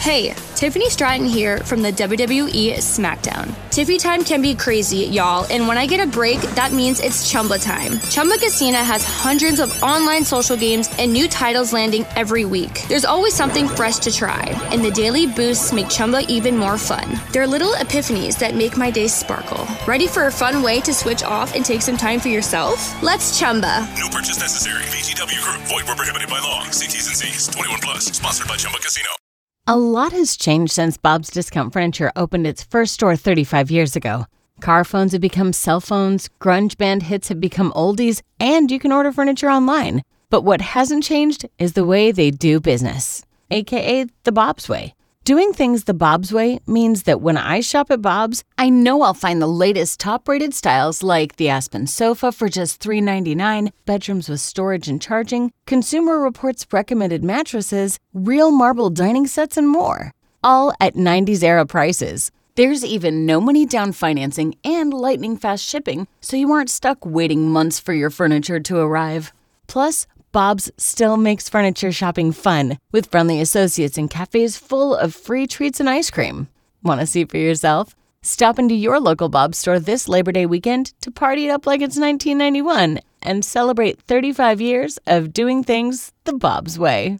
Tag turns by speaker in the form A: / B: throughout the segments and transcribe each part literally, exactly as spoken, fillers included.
A: Hey, Tiffany Stratton here from the W W E SmackDown. Tiffy time can be crazy, y'all, and when I get a break, that means it's Chumba time. Chumba Casino has hundreds of online social games and new titles landing every week. There's always something fresh to try, and the daily boosts make Chumba even more fun. There are little epiphanies that make my day sparkle. Ready for a fun way to switch off and take some time for yourself? Let's Chumba.
B: No purchase necessary. V G W Group. Void where prohibited by law. See T's and C's. twenty-one plus. Sponsored by Chumba Casino.
C: A lot has changed since Bob's Discount Furniture opened its first store thirty-five years ago. Car phones have become cell phones, grunge band hits have become oldies, and you can order furniture online. But what hasn't changed is the way they do business, aka the Bob's way. Doing things the Bob's way means that when I shop at Bob's, I know I'll find the latest top-rated styles like the Aspen sofa for just three ninety-nine, bedrooms with storage and charging, Consumer Reports recommended mattresses, real marble dining sets, and more. All at nineties era prices. There's even no money down financing and lightning fast shipping, so you aren't stuck waiting months for your furniture to arrive. Plus, Bob's still makes furniture shopping fun, with friendly associates and cafes full of free treats and ice cream. Want to see for yourself? Stop into your local Bob's store this Labor Day weekend to party it up like it's nineteen ninety-one and celebrate thirty-five years of doing things the Bob's way.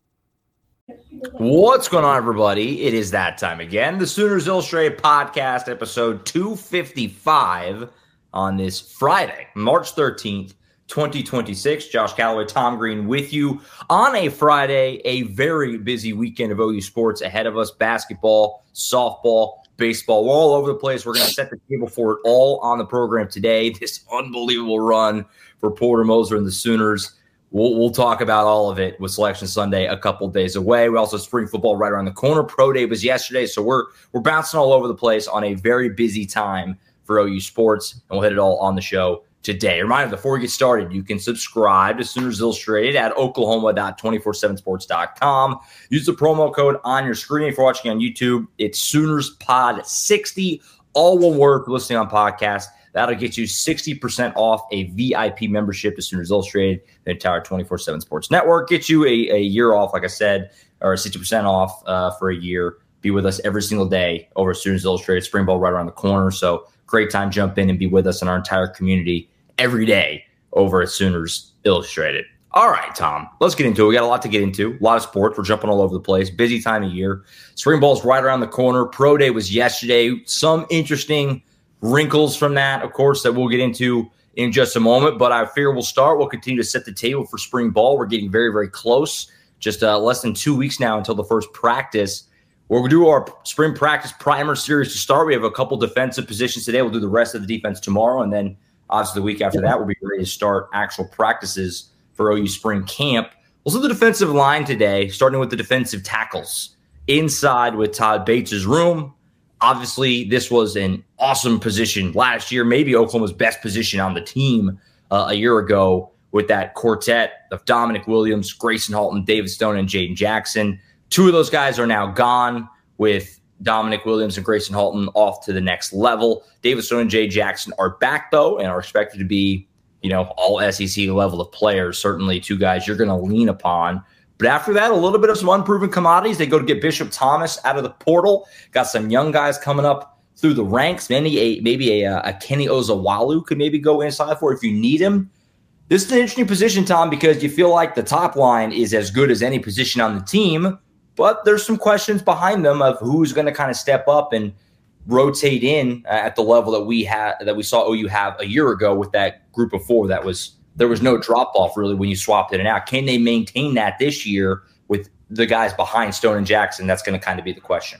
D: What's going on, everybody? It is that time again. The Sooners Illustrated Podcast, episode two fifty-five on this Friday, March thirteenth. twenty twenty-six. Josh Calloway, Tom Green with you on a Friday, a very busy weekend of O U sports ahead of us. Basketball, softball, baseball, we're all over the place. We're going to set the table for it all on the program today. This unbelievable run for Porter Moser and the Sooners. We'll, we'll talk about all of it with Selection Sunday a couple days away. We also have spring football right around the corner. Pro Day was yesterday, so we're we're bouncing all over the place on a very busy time for O U sports, and we'll hit it all on the show today. Reminder, before we get started, you can subscribe to Sooners Illustrated at oklahoma dot two forty-seven sports dot com. Use the promo code on your screen. If you're watching on YouTube, it's Sooners Pod sixty, all one word for listening on podcast. That'll get you sixty percent off a V I P membership to Sooners Illustrated, the entire twenty-four seven Sports Network. Get you a, a year off, like I said, or sixty percent off uh, for a year. Be with us every single day over at Sooners Illustrated. Spring ball right around the corner, so great time. Jump in and be with us and our entire community every day over at Sooners Illustrated. All right, Tom, let's get into it. We got a lot to get into, a lot of sports. We're jumping all over the place. Busy time of year. Spring ball's right around the corner. Pro Day was yesterday. Some interesting wrinkles from that, of course, that we'll get into in just a moment. But I fear we'll start. We'll continue to set the table for spring ball. We're getting very, very close. Just uh, less than two weeks now until the first practice. We'll do our spring practice primer series to start. We have a couple defensive positions today. We'll do the rest of the defense tomorrow, and then obviously, the week after that, we'll be ready to start actual practices for O U spring camp. Also, the defensive line today, starting with the defensive tackles. Inside with Todd Bates' room. Obviously, this was an awesome position last year, maybe Oklahoma's best position on the team uh, a year ago with that quartet of Dominic Williams, Grayson Halton, David Stone, and Jaden Jackson. Two of those guys are now gone, with Dominic Williams and Grayson Halton off to the next level. David Stone and Jay Jackson are back, though, and are expected to be, you know, all S E C level of players. Certainly two guys you're going to lean upon. But after that, a little bit of some unproven commodities. They go to get Bishop Thomas out of the portal. Got some young guys coming up through the ranks. Maybe a, maybe a, a Kenny Ozawalu could maybe go inside for if you need him. This is an interesting position, Tom, because you feel like the top line is as good as any position on the team. But there's some questions behind them of who's going to kind of step up and rotate in at the level that we had that we saw O U have a year ago with that group of four. That was there was no drop off really when you swapped it in and out. Can they maintain that this year with the guys behind Stone and Jackson? That's going to kind of be the question.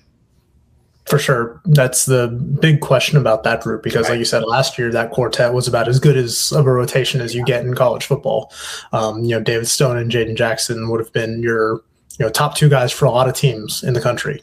E: For sure. That's the big question about that group because, right. Like you said, last year that quartet was about as good as of a rotation as you get in college football. Um, you know, David Stone and Jaden Jackson would have been your you know top two guys for a lot of teams in the country.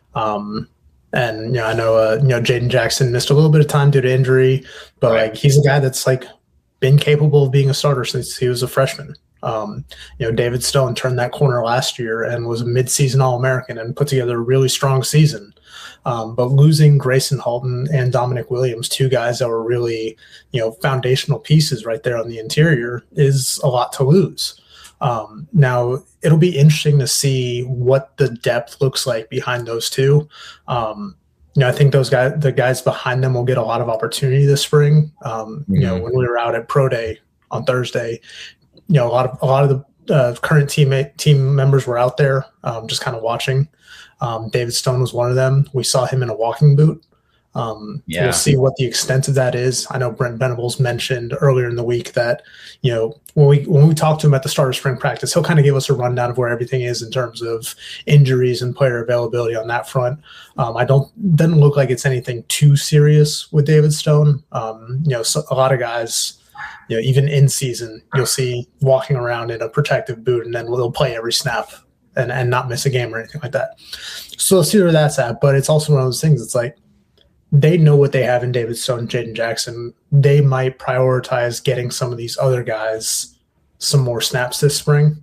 E: Um, and you know, I know uh, you know Jaden Jackson missed a little bit of time due to injury, but right. like he's a guy that's like been capable of being a starter since he was a freshman. Um, you know, David Stone turned that corner last year and was a midseason All-American and put together a really strong season. Um, but losing Grayson Halton and Dominic Williams, two guys that were really, you know, foundational pieces right there on the interior, is a lot to lose. Um, now, it'll be interesting to see what the depth looks like behind those two. Um, you know, I think those guys, the guys behind them will get a lot of opportunity this spring. Um, mm-hmm. You know, when we were out at Pro Day on Thursday, you know, a lot of a lot of the uh, current teammate team members were out there, um, just kind of watching. Um, David Stone was one of them. We saw him in a walking boot. Um, yeah. We'll see what the extent of that is. I know Brent Venables mentioned earlier in the week that, you know, when we when we talk to him at the start of spring practice, he'll kind of give us a rundown of where everything is in terms of injuries and player availability on that front. Um, I don't doesn't look like it's anything too serious with David Stone. Um, you know, so a lot of guys, you know, even in season, you'll see walking around in a protective boot, and then they'll play every snap and and not miss a game or anything like that. So let's see where that's at. But it's also one of those things. It's like, they know what they have in David Stone and Jaden Jackson. They might prioritize getting some of these other guys some more snaps this spring.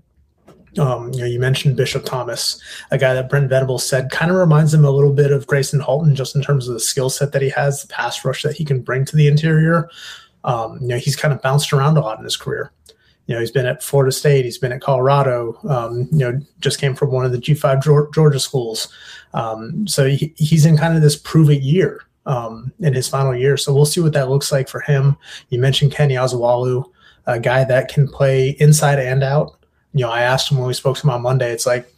E: Um, you know, you mentioned Bishop Thomas, a guy that Brent Venables said kind of reminds him a little bit of Grayson Halton, just in terms of the skill set that he has, the pass rush that he can bring to the interior. Um, you know, he's kind of bounced around a lot in his career. You know, he's been at Florida State, he's been at Colorado, um, you know, just came from one of the G five Georgia schools. Um, so he, he's in kind of this prove-it year. Um, in his final year. So we'll see what that looks like for him. You mentioned Kenny Ozawalu, a guy that can play inside and out. You know, I asked him when we spoke to him on Monday, it's like,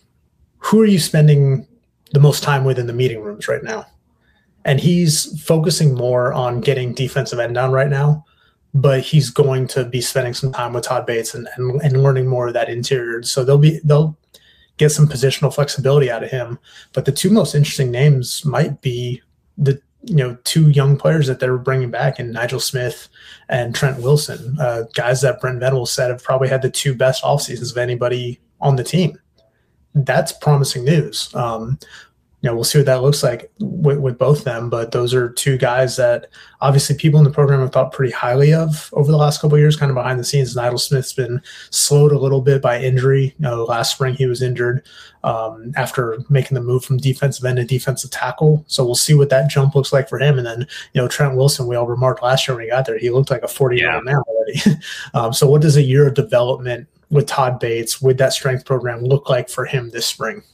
E: who are you spending the most time with in the meeting rooms right now? And he's focusing more on getting defensive end down right now, but he's going to be spending some time with Todd Bates and, and, and learning more of that interior. So they'll be, they'll get some positional flexibility out of him. But the two most interesting names might be the you know two young players that they're bringing back in Nigel Smith and Trent Wilson, uh, guys that Brent Venables said have probably had the two best off seasons of anybody on the team. That's promising news. Um, you know, we'll see what that looks like with, with both of them, but those are two guys that obviously people in the program have thought pretty highly of over the last couple of years, kind of behind the scenes. Nigel Smith's been slowed a little bit by injury. You know, last spring he was injured um, after making the move from defensive end to defensive tackle. So we'll see what that jump looks like for him. And then, you know, Trent Wilson, we all remarked last year when he got there, he looked like a forty-year-old man already. um, so what does a year of development with Todd Bates, with that strength program, look like for him this spring?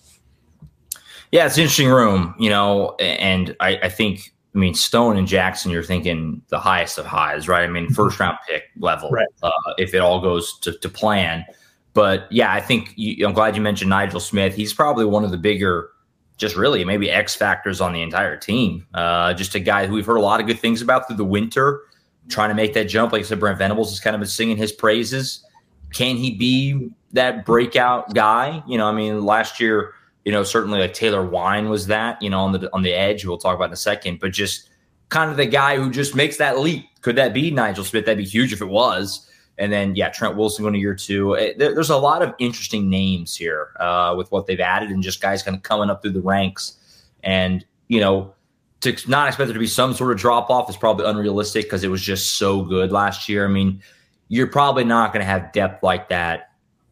D: Yeah, it's an interesting room, you know, and I, I think, I mean, Stone and Jackson, you're thinking the highest of highs, right? I mean, first round pick level, right. uh, if it all goes to, to plan. But yeah, I think you, I'm glad you mentioned Nigel Smith. He's probably one of the bigger, just really maybe X factors on the entire team. Uh, just a guy who we've heard a lot of good things about through the winter, trying to make that jump. Like I said, Brent Venables has kind of been singing his praises. Can he be that breakout guy? You know, I mean, last year, you know, certainly like Taylor Wine was that, you know, on the on the edge. We'll talk about in a second, but just kind of the guy who just makes that leap. Could that be Nigel Smith? That'd be huge if it was. And then, yeah, Trent Wilson going to year two. It, there, there's a lot of interesting names here uh, with what they've added and just guys kind of coming up through the ranks. And, you know, to not expect there to be some sort of drop off is probably unrealistic because it was just so good last year. I mean, you're probably not going to have depth like that.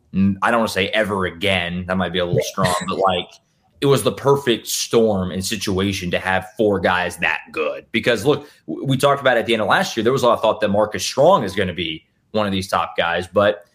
D: I don't want to say ever again. That might be a little strong, but like it was the perfect storm and situation to have four guys that good. Because look, we talked about it at the end of last year. There was a lot of thought that Marcus Strong is going to be one of these top guys, but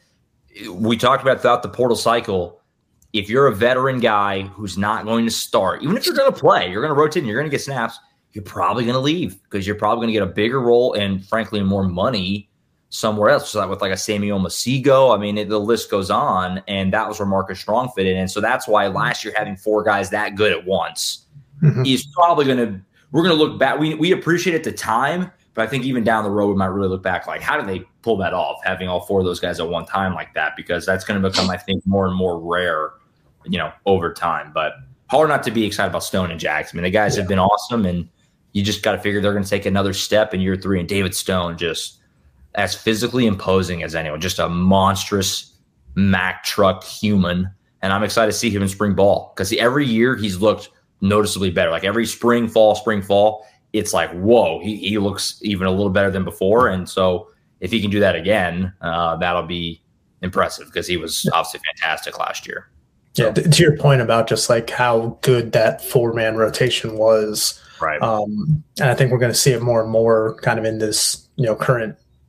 D: we talked about throughout the portal cycle. If you're a veteran guy who's not going to start, even if you're going to play, you're going to rotate, and you're going to get snaps, you're probably going to leave because you're probably going to get a bigger role and frankly more money somewhere else. So with like a Samuel Masigo, I mean, it, the list goes on, and that was where Marcus Strong fit in. And so that's why last year having four guys that good at once mm-hmm. is probably going to, we're going to look back. We we appreciate it at the time, but I think even down the road, we might really look back like, how did they pull that off, having all four of those guys at one time like that? Because that's going to become, I think, more and more rare, you know, over time. But hard not to be excited about Stone and Jackson. I mean, the guys yeah. have been awesome, and you just got to figure they're going to take another step in year three. And David Stone just as physically imposing as anyone, just a monstrous Mack truck human. And I'm excited to see him in spring ball because every year he's looked noticeably better. Like every spring, fall, spring, fall, it's like, whoa, he, he looks even a little better than before. And so if he can do that again, uh, that'll be impressive because he was obviously fantastic last year. So.
E: Yeah, to your point about just like how good that four-man rotation was.
D: Right.
E: Um, and I think we're going to see it more and more kind of in this, you know, current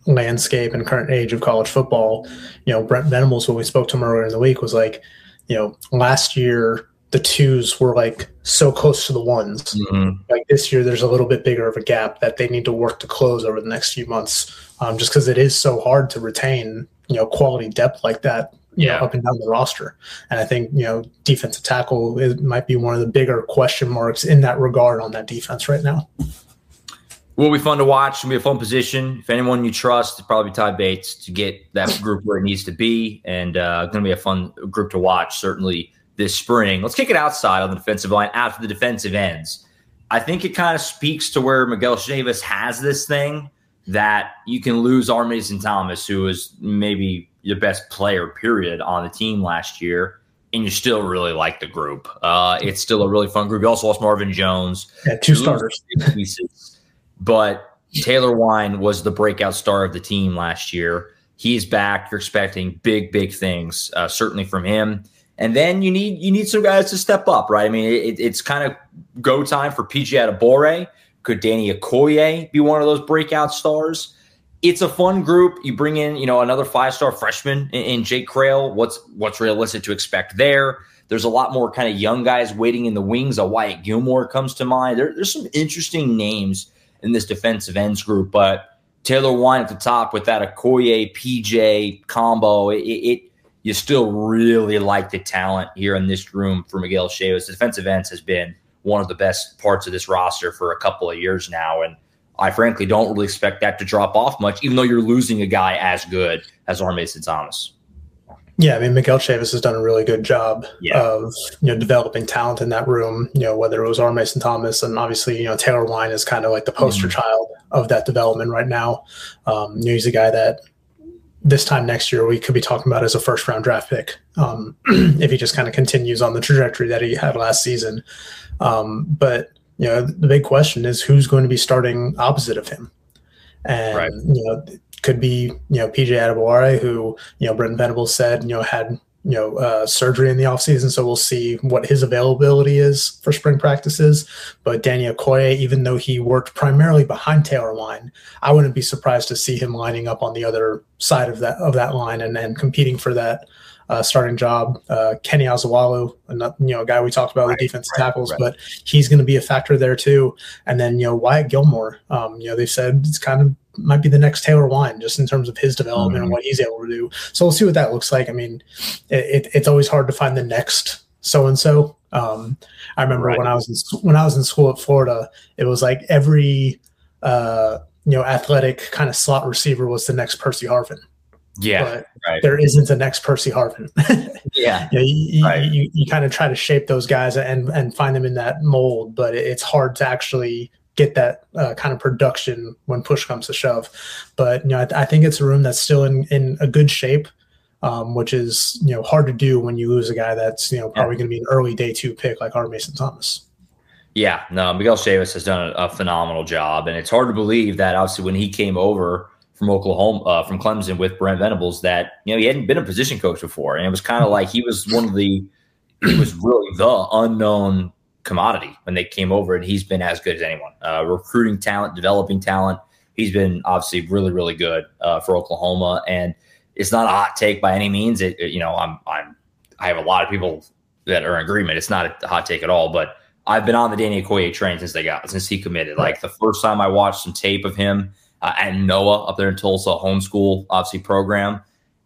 E: landscape and current age of college football, you know, Brent Venables, when we spoke to him earlier in the week, was like, you know, last year the twos were like so close to the ones. Mm-hmm. Like this year, there's a little bit bigger of a gap that they need to work to close over the next few months, um, just because it is so hard to retain, you know, quality depth like that, you yeah. know, up and down the roster. And I think, you know, defensive tackle is, might be one of the bigger question marks in that regard on that defense right now.
D: Will be fun to watch. It'll be a fun position. If anyone you trust, it'll probably be Ty Bates to get that group where it needs to be, and uh, going to be a fun group to watch, certainly this spring. Let's kick it outside on the defensive line after the defensive ends. I think it kind of speaks to where Miguel Chavis has this thing that you can lose R. Mason Thomas, who was maybe your best player, period, on the team last year, and you still really like the group. Uh, it's still a really fun group. You also lost Marvin Jones.
E: Yeah, two starters.
D: Pieces. But Taylor Wine was the breakout star of the team last year. He's back. You're expecting big, big things, uh, certainly from him. And then you need you need some guys to step up, right? I mean, it, it's kind of go time for P J Adebawore. Could Danny Okoye be one of those breakout stars? It's a fun group. You bring in, you know, another five-star freshman in, in Jake Crail. What's what's realistic to expect there? There's a lot more kind of young guys waiting in the wings. A Wyatt Gilmore comes to mind. There, there's some interesting names in this defensive ends group, but Taylor Wine at the top with that Okoye P J combo, it, it you still really like the talent here in this room for Miguel Chavis. Defensive ends has been one of the best parts of this roster for a couple of years now, and I frankly don't really expect that to drop off much, even though you're losing a guy as good as R. Mason Thomas.
E: Yeah, I mean, Miguel Chavis has done a really good job
D: yeah.
E: of, you know, developing talent in that room, you know, whether it was R. Mason Thomas, and obviously, you know, Taylor Wine is kind of like the poster mm-hmm. child of that development right now. Um, you know, he's a guy that this time next year we could be talking about as a first round draft pick um, if he just kind of continues on the trajectory that he had last season. Um, but, you know, the big question is who's going to be starting opposite of him. And, right. you know, could be, you know, P J Adebawore, who, you know, Brent Venables said, you know, had, you know, uh, surgery in the offseason. So we'll see what his availability is for spring practices. But Danny Okoye, even though he worked primarily behind Taylor Wine, I wouldn't be surprised to see him lining up on the other side of that of that line and, and competing for that uh, starting job. Uh, Kenny Azawalu, another, you know, a guy we talked about, right, the defensive right, tackles, right. but he's going to be a factor there too. And then, you know, Wyatt Gilmore, um, you know, they said it's kind of might be the next Taylor Wine just in terms of his development mm-hmm. and what he's able to do. So we'll see what that looks like. I mean, it, it, it's always hard to find the next so-and-so. Um, I remember right. when I was in, when I was in school at Florida, it was like every, uh, you know, athletic kind of slot receiver was the next Percy Harvin.
D: Yeah.
E: But
D: right.
E: there isn't a next Percy Harvin.
D: yeah.
E: You, know, you,
D: right.
E: you, you, you kind of try to shape those guys and, and find them in that mold, but it, it's hard to actually get that uh, kind of production when push comes to shove. But, you know, I, I think it's a room that's still in, in a good shape, um, which is, you know, hard to do when you lose a guy that's, you know, probably yeah. going to be an early day two pick like R. Mason Thomas.
D: Yeah, no, Miguel Chavis has done a, a phenomenal job. And it's hard to believe that obviously when he came over from Oklahoma, uh, from Clemson with Brent Venables, that, you know, he hadn't been a position coach before. And it was kind of like he was one of the, he was really the unknown commodity when they came over, and he's been as good as anyone. Uh, recruiting talent, developing talent. He's been obviously really, really good uh, for Oklahoma, and it's not a hot take by any means. It, it, you know, I'm, I'm, I have a lot of people that are in agreement. It's not a hot take at all, but I've been on the Danny Okoye train since they got since he committed. Like the first time I watched some tape of him uh, at Noah up there in Tulsa, homeschool obviously program.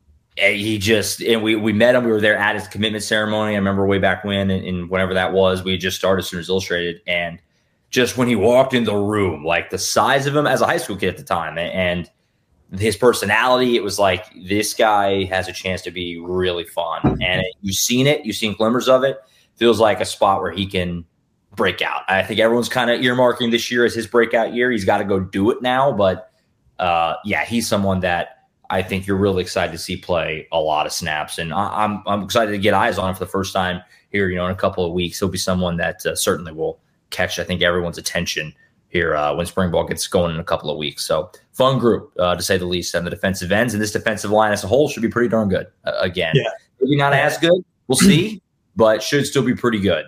D: He just, and we, we met him. We were there at his commitment ceremony. I remember way back when, and, and whenever that was, we had just started Sooners Illustrated. And just when he walked in the room, like the size of him as a high school kid at the time, and his personality, it was like, this guy has a chance to be really fun. And you've seen it, you've seen glimmers of it. Feels like a spot where he can break out. I think everyone's kind of earmarking this year as his breakout year. He's got to go do it now. But uh, yeah, he's someone that I think you're really excited to see play a lot of snaps, and I'm I'm excited to get eyes on him for the first time here. You know, in a couple of weeks, he'll be someone that uh, certainly will catch, I think, everyone's attention here uh, when spring ball gets going in a couple of weeks. So, fun group uh, to say the least on the defensive ends, and this defensive line as a whole should be pretty darn good. Uh, again,
E: yeah.
D: maybe not as good, we'll see, but should still be pretty good.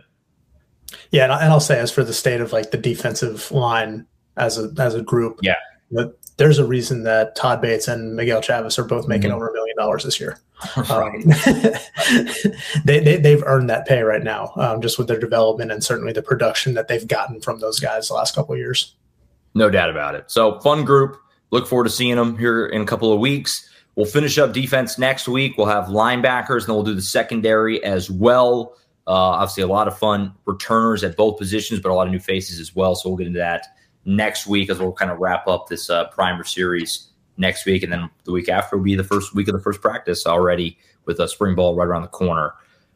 E: Yeah, and I'll say as for the state of like the defensive line as a as a group,
D: yeah.
E: But there's a reason that Todd Bates and Miguel Chavis are both making mm-hmm. over a million dollars this year. Right. Um, they, they, they've earned that pay right now, um, just with their development and certainly the production that they've gotten from those guys the last couple of years.
D: No doubt about it. So fun group. Look forward to seeing them here in a couple of weeks. We'll finish up defense next week. We'll have linebackers, and then we'll do the secondary as well. Uh, obviously, a lot of fun returners at both positions, but a lot of new faces as well. So we'll get into that next week as we'll kind of wrap up this uh, primer series next week. And then the week after will be the first week of the first practice already with a spring ball right around the corner.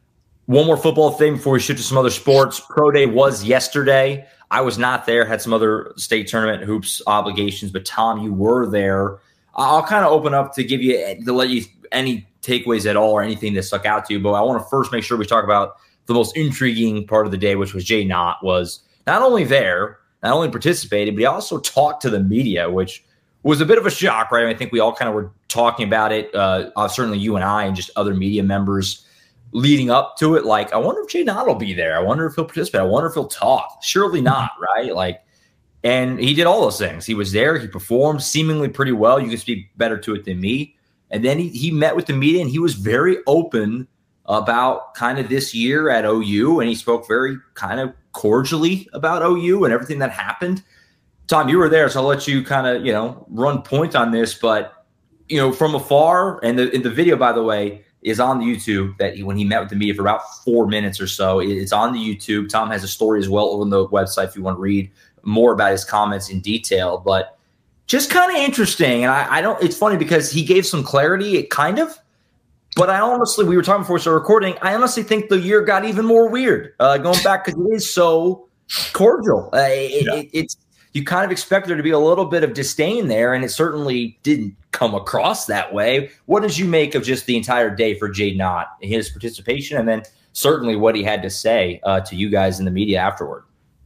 D: One more football thing before we shift to some other sports. Pro Day was yesterday. I was not there, had some other state tournament hoops obligations, but Tom, you were there. I'll kind of open up to give you, to let you any takeaways at all or anything that stuck out to you, but I want to first make sure we talk about the most intriguing part of the day, which was Jay Knott was not only there, not only participated, but he also talked to the media, which was a bit of a shock, right? I, mean, I think we all kind of were talking about it, uh, uh, certainly you and I and just other media members leading up to it. Like, I wonder if Jay Knott will be there. I wonder if he'll participate. I wonder if he'll talk. Surely not, right? Like, and he did all those things. He was there. He performed seemingly pretty well. You can speak better to it than me. And then he, he met with the media, and he was very open about kind of this year at O U, and he spoke very kind of cordially about O U and everything that happened. Tom, you were there, so I'll let you kind of, you know, run point on this. But, you know, from afar, and the, and the video, by the way, is on the YouTube that he, when he met with the media for about four minutes or so, it's on the YouTube. Tom has a story as well on the website if you want to read more about his comments in detail. But just kind of interesting. And I, I don't, it's funny because he gave some clarity, it kind of, but I honestly, we were talking before we started recording, I honestly think the year got even more weird uh, going back because it is so cordial. Uh, it, yeah. it, it's, you kind of expect there to be a little bit of disdain there, and it certainly didn't come across that way. What did you make of just the entire day for Jay Knott, his participation, and then certainly what he had to say uh, to you guys in the media afterward?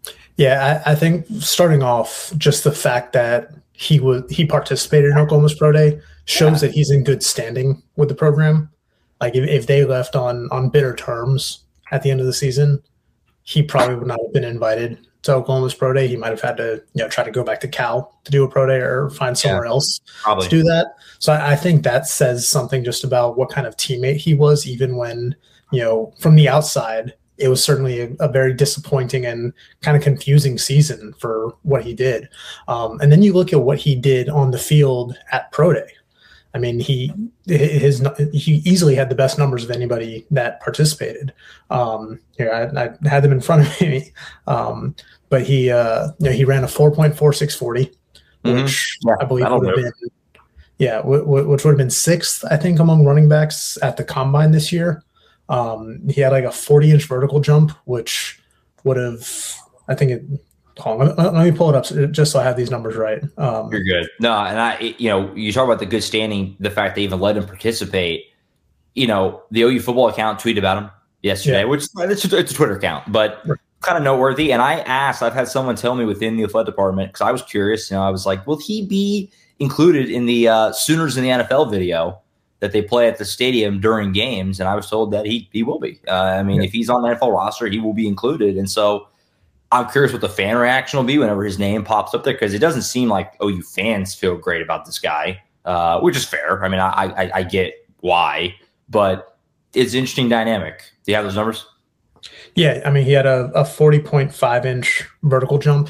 E: Yeah, I, I think starting off, just the fact that he was he participated in Oklahoma's Pro Day shows yeah. that he's in good standing with the program. Like if, if they left on on bitter terms at the end of the season, he probably would not have been invited to Oklahoma's Pro Day. He might have had to, you know, try to go back to Cal to do a Pro Day or find somewhere yeah, else probably. to do that. So I, I think that says something just about what kind of teammate he was, even when, you know, from the outside, it was certainly a, a very disappointing and kind of confusing season for what he did. Um, and then you look at what he did on the field at Pro Day. I mean, he his he easily had the best numbers of anybody that participated. Um, here, I, I had them in front of me, um, but he uh, you know, he ran a four point four six forty, mm-hmm. which yeah, I believe would have been yeah, w- w- which would have been sixth, I think, among running backs at the combine this year. Um, he had like a forty inch vertical jump, which would have, I think it. Hold on, let, let me pull it up just so I have these numbers right. Um,
D: You're good. No, and I, you know, you talk about the good standing, the fact they even let him participate. You know, the O U football account tweeted about him yesterday, yeah. which it's a, it's a Twitter account, but right. kind of noteworthy. And I asked, I've had someone tell me within the athletic department because I was curious. You know, I was like, will he be included in the uh, Sooners in the N F L video that they play at the stadium during games? And I was told that he he will be. Uh, I mean, yeah. if he's on the N F L roster, he will be included. And so I'm curious what the fan reaction will be whenever his name pops up there, because it doesn't seem like O U fans feel great about this guy, uh, which is fair. I mean, I, I I get why, but it's an interesting dynamic. Do you have those numbers?
E: Yeah, I mean, he had a, a forty point five inch vertical jump,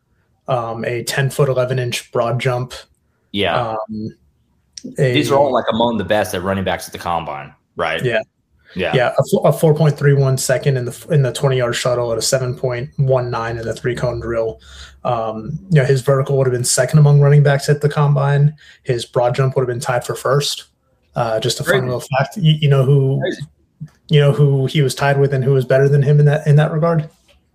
E: um, a ten foot eleven inch broad jump.
D: Yeah, um, a, these are all like among the best at running backs at the combine, right?
E: Yeah.
D: Yeah,
E: yeah, a, a four point three one second in the in the twenty yard shuttle, at a seven point one nine in the three cone drill. Um, you know, his vertical would have been second among running backs at the combine. His broad jump would have been tied for first. Uh, just a Crazy. fun little fact. You, you know who, Crazy. you know who he was tied with, and who was better than him in that in that regard.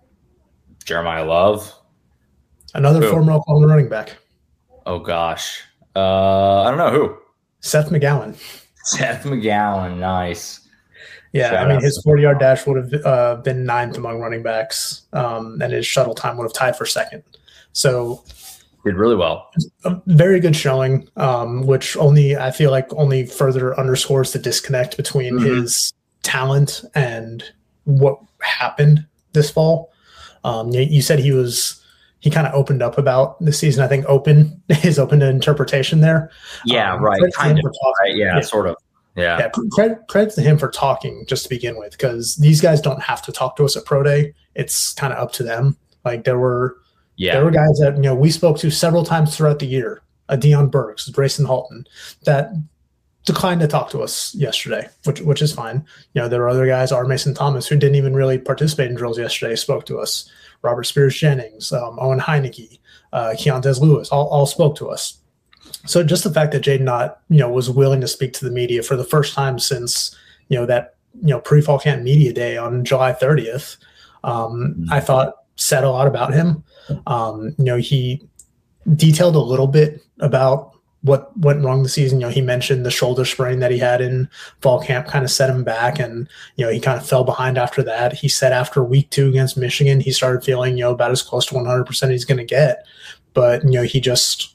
D: Jeremiah Love,
E: another who? former Oklahoma running back.
D: Oh gosh, uh, I don't know who.
E: Seth McGowan.
D: Seth McGowan, nice.
E: Yeah,
D: Shout
E: I mean,
D: out.
E: his forty-yard dash would have uh, been ninth among running backs, um, and his shuttle time would have tied for second. So
D: did really well.
E: A very good showing, um, which only I feel like only further underscores the disconnect between mm-hmm. his talent and what happened this fall. Um, you, you said he was he kind of opened up about the season. I think open is open to interpretation there.
D: Yeah,
E: um,
D: right. Kind of. Right, yeah,
E: yeah,
D: sort of. Yeah.
E: yeah credit, credit to him for talking just to begin with, because these guys don't have to talk to us at Pro Day. It's kind of up to them. Like there were, yeah. there were guys that, you know, we spoke to several times throughout the year, uh, Deion Burks, Grayson Halton, that declined to talk to us yesterday, which which is fine. You know, there were other guys, R. Mason Thomas, who didn't even really participate in drills yesterday, spoke to us. Robert Spears Jennings, um, Owen Heineke, uh, Keontez Lewis, all, all spoke to us. So just the fact that Jaydn Ott, you know, was willing to speak to the media for the first time since, you know, that, you know, pre-fall camp media day on July thirtieth, um, mm-hmm. I thought said a lot about him. Um, you know, he detailed a little bit about what went wrong this season. You know, he mentioned the shoulder sprain that he had in fall camp kind of set him back, and, you know, he kind of fell behind after that. He said after week two against Michigan, he started feeling, you know, about as close to one hundred percent he's going to get. But, you know, he just,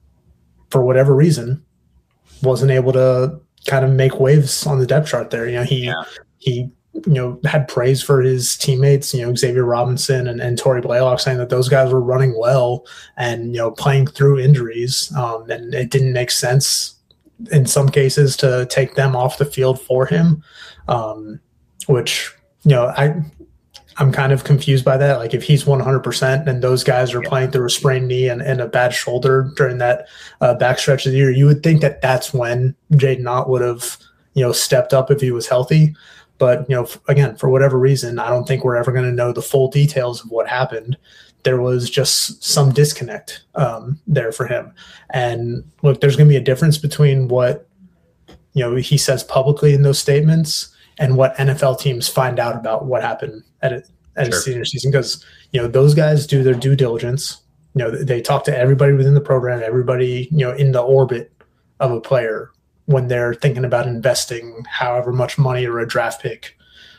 E: for whatever reason, wasn't able to kind of make waves on the depth chart there. You know, he, yeah. he, you know, had praise for his teammates, you know, Xavier Robinson and, and Torrey Blaylock, saying that those guys were running well and, you know, playing through injuries. Um, and it didn't make sense in some cases to take them off the field for him, um, which, you know, I, I'm kind of confused by that. Like if he's one hundred percent and those guys are yeah. playing through a sprained knee and, and a bad shoulder during that uh, backstretch of the year, you would think that that's when Jaydn Ott would have, you know, stepped up if he was healthy. But, you know, again, for whatever reason, I don't think we're ever going to know the full details of what happened. There was just some disconnect um, there for him. And look, there's going to be a difference between what, you know, he says publicly in those statements and what N F L teams find out about what happened at, a, at sure. his senior season. Because, you know, those guys do their due diligence. You know, they talk to everybody within the program, everybody, you know, in the orbit of a player, when they're thinking about investing however much money or a draft pick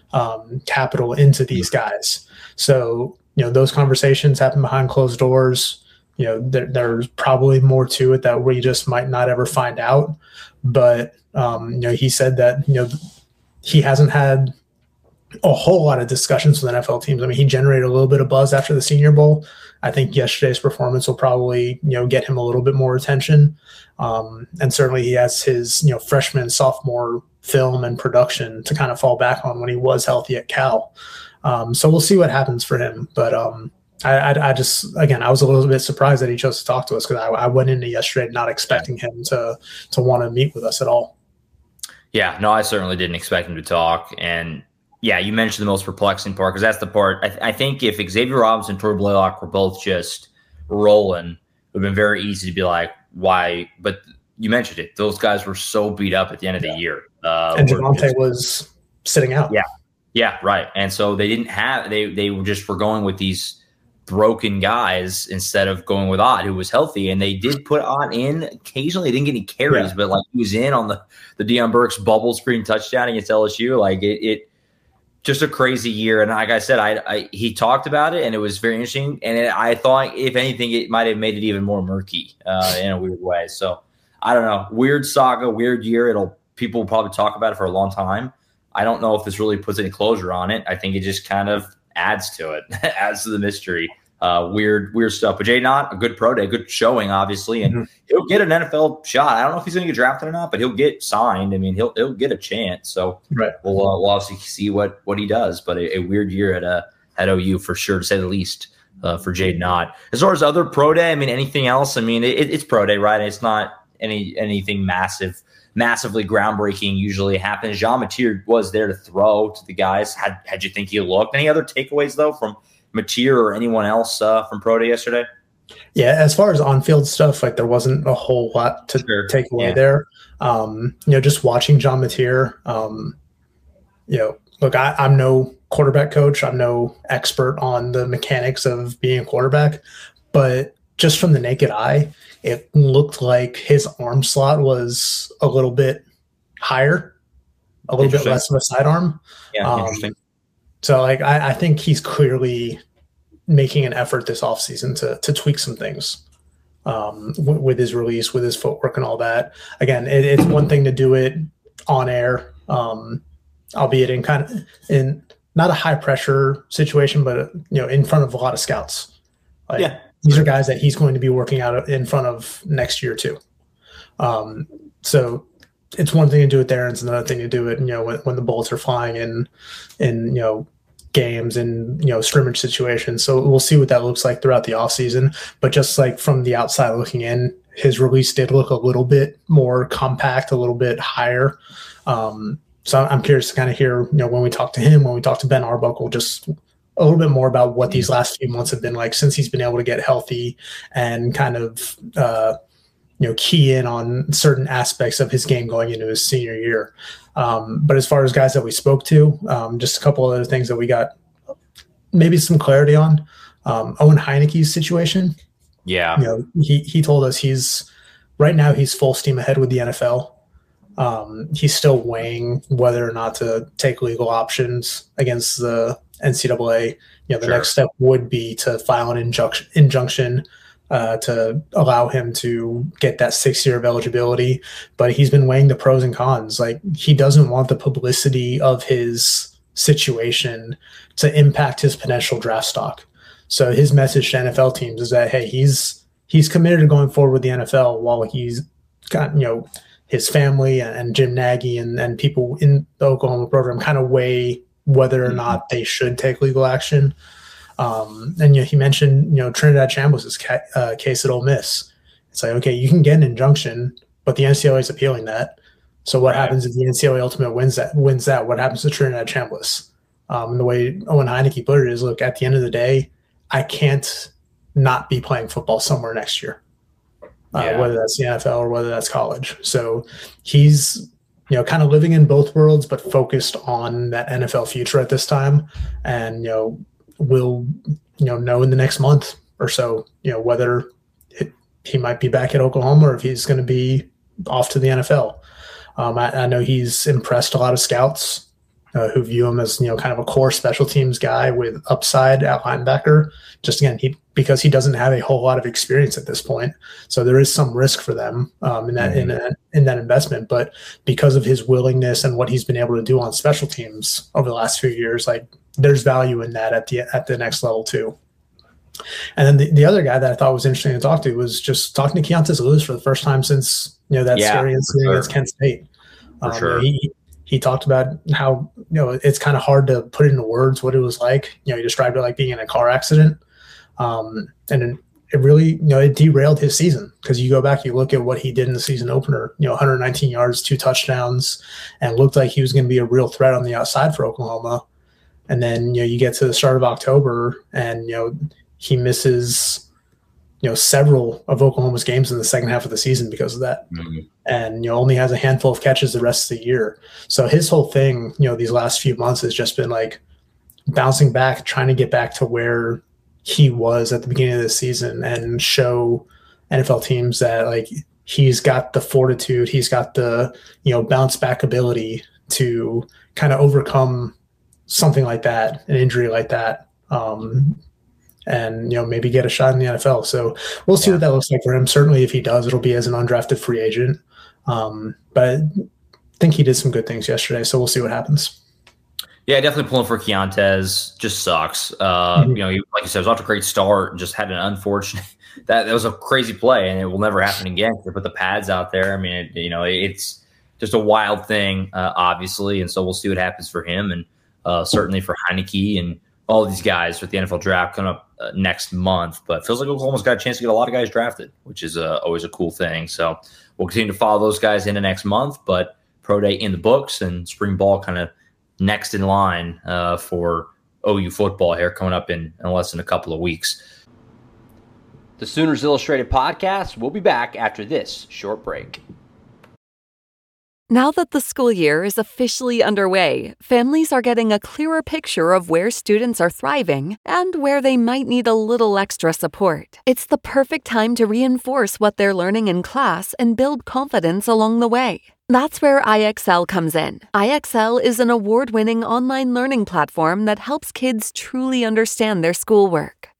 E: um, capital into these guys. So, you know, those conversations happen behind closed doors. You know, there, there's probably more to it that we just might not ever find out. But, um, you know, he said that, you know, he hasn't had a whole lot of discussions with N F L teams. I mean, he generated a little bit of buzz after the Senior Bowl. I think yesterday's performance will probably, you know, get him a little bit more attention. Um, and certainly he has his, you know, freshman, sophomore film and production to kind of fall back on when he was healthy at Cal. Um, so we'll see what happens for him. But um, I, I, I just, again, I was a little bit surprised that he chose to talk to us, because I, I went into yesterday not expecting him to to want to meet with us at all.
D: Yeah, no, I certainly didn't expect him to talk. And yeah, you mentioned the most perplexing part, because that's the part. I, th- I think if Xavier Robinson and Torrey Blaylock were both just rolling, it would have been very easy to be like, why? But you mentioned it. Those guys were so beat up at the end of the year. Uh,
E: and Javonte was sitting out.
D: Yeah, yeah, right. And so they didn't have – they they were just were going with these broken guys instead of going with Ott, who was healthy. And they did put Ott in occasionally. They didn't get any carries, yeah. but like he was in on the, the Deion Burks bubble screen touchdown against L S U. Like it, it – just a crazy year. And like I said, I, I he talked about it, and it was very interesting. And it, I thought, if anything, it might have made it even more murky uh, in a weird way. So I don't know. Weird saga, weird year. It'll people will probably talk about it for a long time. I don't know if this really puts any closure on it. I think it just kind of adds to it, adds to the mystery. Uh, weird, weird stuff. But Jaydn Ott, a good pro day, good showing, obviously, and mm-hmm. he'll get an N F L shot. I don't know if he's going to get drafted or not, but he'll get signed. I mean, he'll he'll get a chance. So
E: right.
D: we'll uh, we'll obviously see what, what he does. But a, a weird year at uh, at O U for sure, to say the least, uh, for Jaydn Ott. As far as other pro day, I mean, anything else? I mean, it, it's pro day, right? It's not any anything massive, massively groundbreaking. Usually happens. Jean Mateer was there to throw to the guys. Had had you think he looked? Any other takeaways though from Mateer or anyone else uh, from pro day yesterday?
E: Yeah, as far as on-field stuff, like there wasn't a whole lot to sure. take away yeah. there. Um, you know, just watching Jean Mateer, um, you know, look, I, I'm no quarterback coach. I'm no expert on the mechanics of being a quarterback, but just from the naked eye, it looked like his arm slot was a little bit higher, a little bit less of a sidearm.
D: Yeah, um, interesting.
E: So, like, I, I think he's clearly making an effort this offseason to to tweak some things um, w- with his release, with his footwork and all that. Again, it, it's one thing to do it on air, um, albeit in kind of in not a high pressure situation, but, you know, in front of a lot of scouts. Like,
D: yeah.
E: these are guys that he's going to be working out in front of next year too. Um, so it's one thing to do it there, and it's another thing to do it, you know, when, when the bullets are flying in, in, you know, games and, you know, scrimmage situations. So we'll see what that looks like throughout the offseason. But just like from the outside looking in, his release did look a little bit more compact, a little bit higher. Um, so I'm curious to kind of hear, you know, when we talk to him, when we talk to Ben Arbuckle, just a little bit more about what these last few months have been like since he's been able to get healthy and kind of, uh, you know, key in on certain aspects of his game going into his senior year. Um, but as far as guys that we spoke to, um, just a couple of other things that we got maybe some clarity on. Um, Owen Heineke's situation.
D: Yeah.
E: You know, he, he told us he's right now he's full steam ahead with the N F L. Um, he's still weighing whether or not to take legal options against the N C double A. You know, the
D: Sure.
E: next step would be to file an injunction, injunction uh, to allow him to get that six year of eligibility. But he's been weighing the pros and cons. Like, he doesn't want the publicity of his situation to impact his potential draft stock. So his message to N F L teams is that, hey, he's he's committed to going forward with the N F L while he's got, you know, his family and, and Jim Nagy and, and people in the Oklahoma program kind of weigh whether or mm-hmm. not they should take legal action. Um, and you know, he mentioned, you know, Trinidad Chambliss' ca- uh, case at Ole Miss. It's like, okay, you can get an injunction, but the N C double A is appealing that. So what
D: right.
E: happens if the N C double A ultimately wins that? Wins that? What happens to Trinidad Chambliss? Um, and the way Owen Heineke put it is, look, at the end of the day, I can't not be playing football somewhere next year, uh, yeah. whether that's the N F L or whether that's college. So he's, you know, kind of living in both worlds, but focused on that N F L future at this time. And, you know, we'll, you know, know in the next month or so, you know, whether it, he might be back at Oklahoma or if he's going to be off to the N F L. Um, I, I know he's impressed a lot of scouts uh, who view him as, you know, kind of a core special teams guy with upside at linebacker. Just again, he because he doesn't have a whole lot of experience at this point, so there is some risk for them um, in that mm-hmm. in that in that investment. But because of his willingness and what he's been able to do on special teams over the last few years, like, there's value in that at the at the next level too. And then the, the other guy that I thought was interesting to talk to was just talking to Keontae Lewis for the first time since, you know, that
D: yeah,
E: scary incident
D: sure.
E: against Kent State.
D: For
E: um,
D: sure.
E: He he talked about how, you know, it's kind of hard to put into words what it was like. You know, he described it like being in a car accident, um, and it really, you know, it derailed his season because you go back, you look at what he did in the season opener. You know, one hundred nineteen yards, two touchdowns, and looked like he was going to be a real threat on the outside for Oklahoma. And then, you know, you get to the start of October and, you know, he misses, you know, several of Oklahoma's games in the second half of the season because of that. Mm-hmm. And, you know, only has a handful of catches the rest of the year. So his whole thing, you know, these last few months has just been like bouncing back, trying to get back to where he was at the beginning of the season and show N F L teams that, like, he's got the fortitude, he's got the, you know, bounce back ability to kind of overcome something like that, an injury like that, um, and, you know, maybe get a shot in the N F L. So we'll see yeah. what that looks like for him. Certainly if he does, it'll be as an undrafted free agent. Um, but I think he did some good things yesterday, so we'll see what happens.
D: Yeah, definitely pulling for Keontae just sucks. Uh, mm-hmm. You know, he, like you said, it was off to a great start and just had an unfortunate – that that was a crazy play, and it will never happen again. They put the pads out there. I mean, it, you know, it's just a wild thing, uh, obviously, and so we'll see what happens for him and uh, certainly for Heineke and all of these guys with the N F L draft coming up uh, next month. But it feels like Oklahoma's got a chance to get a lot of guys drafted, which is uh, always a cool thing. So we'll continue to follow those guys into next month, but Pro Day in the books and spring ball kind of next in line uh, for O U football here coming up in, in less than a couple of weeks. The Sooners Illustrated podcast will be back after this short break.
F: Now that the school year is officially underway, families are getting a clearer picture of where students are thriving and where they might need a little extra support. It's the perfect time to reinforce what they're learning in class and build confidence along the way. That's where I X L comes in. I X L is an award-winning online learning platform that helps kids truly understand their schoolwork.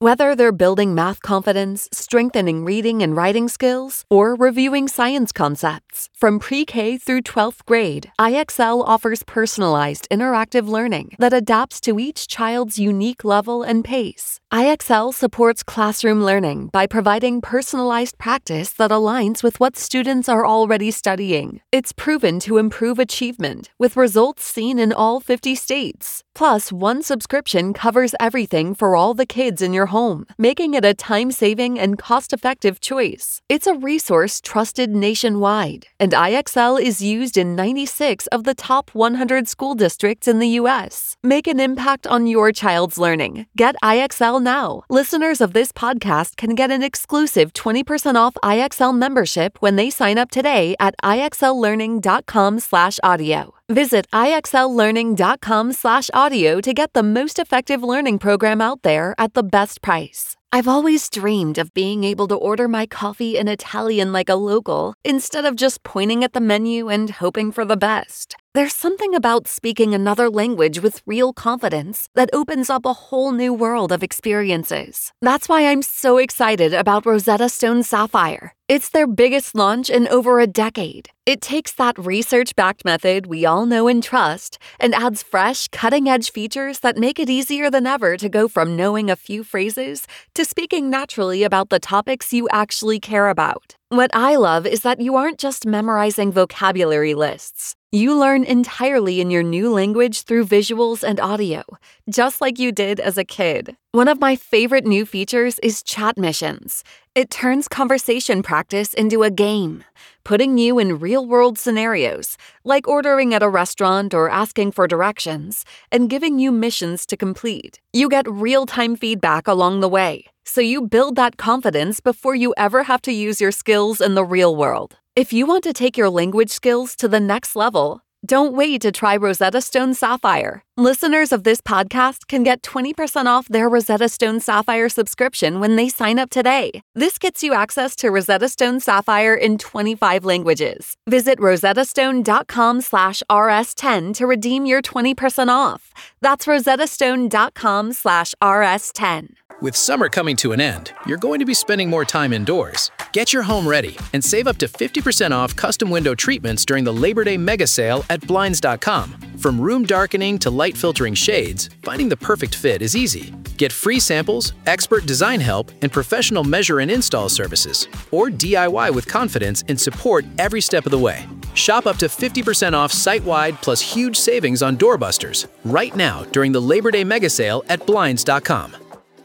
F: Whether they're building math confidence, strengthening reading and writing skills, or reviewing science concepts, from pre-K through twelfth grade, I X L offers personalized interactive learning that adapts to each child's unique level and pace. I X L supports classroom learning by providing personalized practice that aligns with what students are already studying. It's proven to improve achievement, with results seen in all fifty states. Plus, one subscription covers everything for all the kids in your home, making it a time-saving and cost-effective choice. It's a resource trusted nationwide, and I X L is used in ninety-six of the top one hundred school districts in the U S. Make an impact on your child's learning. Get I X L now. Listeners of this podcast can get an exclusive twenty percent off I X L membership when they sign up today at ixllearning.com slash audio. Visit ixllearning.com slash audio to get the most effective learning program out there at the best price. I've always dreamed of being able to order my coffee in Italian like a local, instead of just pointing at the menu and hoping for the best. There's something about speaking another language with real confidence that opens up a whole new world of experiences. That's why I'm so excited about Rosetta Stone Sapphire. It's their biggest launch in over a decade. It takes that research-backed method we all know and trust and adds fresh, cutting-edge features that make it easier than ever to go from knowing a few phrases to speaking naturally about the topics you actually care about. What I love is that you aren't just memorizing vocabulary lists. You learn entirely in your new language through visuals and audio, just like you did as a kid. One of my favorite new features is chat missions. It turns conversation practice into a game, putting you in real-world scenarios, like ordering at a restaurant or asking for directions, and giving you missions to complete. You get real-time feedback along the way, so you build that confidence before you ever have to use your skills in the real world. If you want to take your language skills to the next level, don't wait to try Rosetta Stone Sapphire. Listeners of this podcast can get twenty percent off their Rosetta Stone Sapphire subscription when they sign up today. This gets you access to Rosetta Stone Sapphire in twenty-five languages. Visit rosettastone.com slash rs10 to redeem your twenty percent off. That's rosettastone.com slash rs10.
G: With summer coming to an end, you're going to be spending more time indoors. Get your home ready and save up to fifty percent off custom window treatments during the Labor Day mega sale at Blinds dot com. From room darkening to light filtering shades, finding the perfect fit is easy. Get free samples, expert design help, and professional measure and install services. Or D I Y with confidence and support every step of the way. Shop up to fifty percent off site-wide plus huge savings on doorbusters right now during the Labor Day mega sale at Blinds dot com.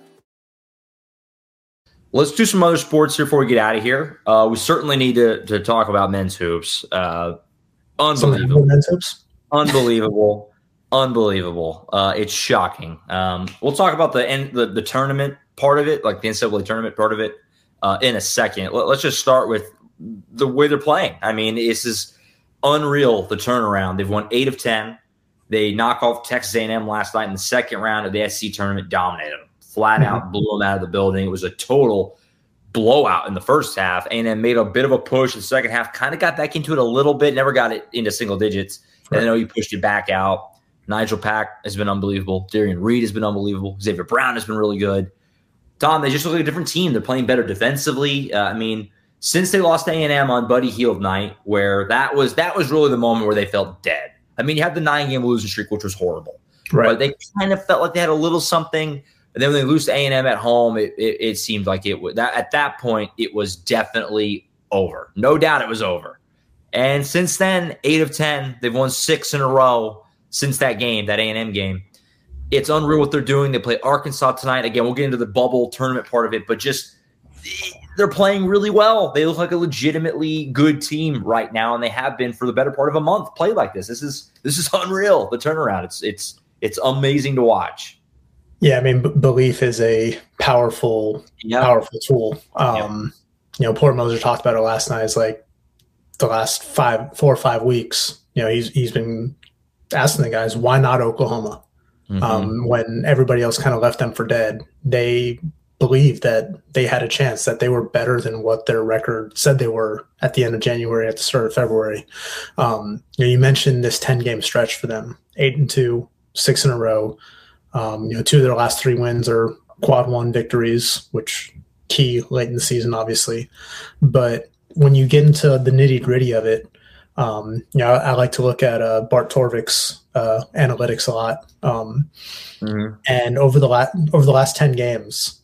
D: Let's do some other sports here before we get out of here. Uh, we certainly need to, to talk about men's hoops. Uh, unbelievable.
E: Men's hoops?
D: Unbelievable. Unbelievable. Uh, it's shocking. Um, we'll talk about the, end, the the tournament part of it, like the N C double A tournament part of it, uh, in a second. Let, let's just start with the way they're playing. I mean, this is unreal, the turnaround. They've won eight of ten. They knock off Texas A and M last night in the second round of the S E C tournament, dominated them. Flat out blew them out of the building. It was a total blowout in the first half. A and M made a bit of a push in the second half, kind of got back into it a little bit, never got it into single digits. Right. And then you pushed it back out. Nigel Pack has been unbelievable. Darian Reed has been unbelievable. Xavier Brown has been really good. Tom, they just look like a different team. They're playing better defensively. Uh, I mean, since they lost A and M on Buddy Hield night, where that was that was really the moment where they felt dead. I mean, you had the nine-game losing streak, which was horrible. Right. But they kind of felt like they had a little something. And then when they lose to A and M at home, it, it, it seemed like it was that at that point it was definitely over. No doubt it was over. And since then, eight of ten, they've won six in a row since that game, that A and M game. It's unreal what they're doing. They play Arkansas tonight. Again, we'll get into the bubble tournament part of it, but just they're playing really well. They look like a legitimately good team right now, and they have been for the better part of a month. Play like this. This is this is unreal. The turnaround. It's it's it's amazing to watch.
E: Yeah, I mean, b- belief is a powerful, yep. powerful tool. Um, yep. You know, Port Moser talked about it last night. It's like the last five, four or five weeks. You know, he's he's been asking the guys, why not Oklahoma? Mm-hmm. Um, when everybody else kind of left them for dead, they believed that they had a chance, that they were better than what their record said they were at the end of January, at the start of February. Um, you know, you mentioned this ten-game stretch for them, eight and two, six in a row. Um, you know, two of their last three wins are quad one victories, which key late in the season, obviously. But when you get into the nitty gritty of it, um, you know, I, I like to look at uh, Bart Torvik's uh, analytics a lot. Um, mm-hmm. And over the last over the last ten games,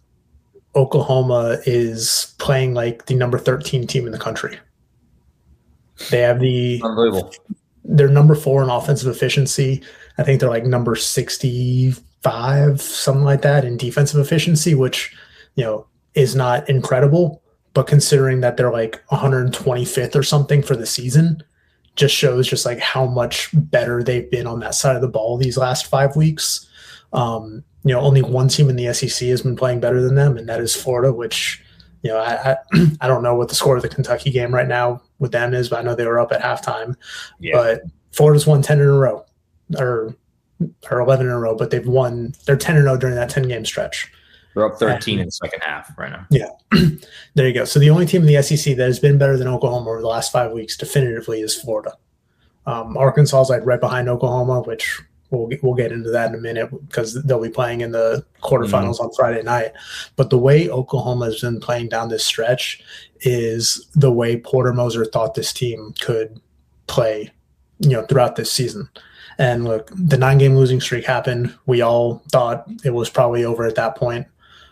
E: Oklahoma is playing like the number thirteen team in the country. They have the
D: unbelievable.
E: They're number four in offensive efficiency. I think they're like number sixty-five, something like that, in defensive efficiency, which, you know, is not incredible. But considering that they're like one hundred twenty-fifth or something for the season, just shows just like how much better they've been on that side of the ball these last five weeks. Um, you know, only one team in the S E C has been playing better than them, and that is Florida, which, you know, I, I, I don't know what the score of the Kentucky game right now with them is, but I know they were up at halftime. Yeah. But Florida's won ten in a row, or or eleven in a row, but they've won. They're ten and zero during that ten game stretch.
D: They're up thirteen and, in the second half right now.
E: Yeah, there you go. So the only team in the S E C that has been better than Oklahoma over the last five weeks, definitively, is Florida. Um, Arkansas is like right behind Oklahoma, which we'll get, we'll get into that in a minute because they'll be playing in the quarterfinals mm-hmm. on Friday night. But the way Oklahoma has been playing down this stretch is the way Porter Moser thought this team could play, you know, throughout this season. And look, the nine-game losing streak happened. We all thought it was probably over at that point.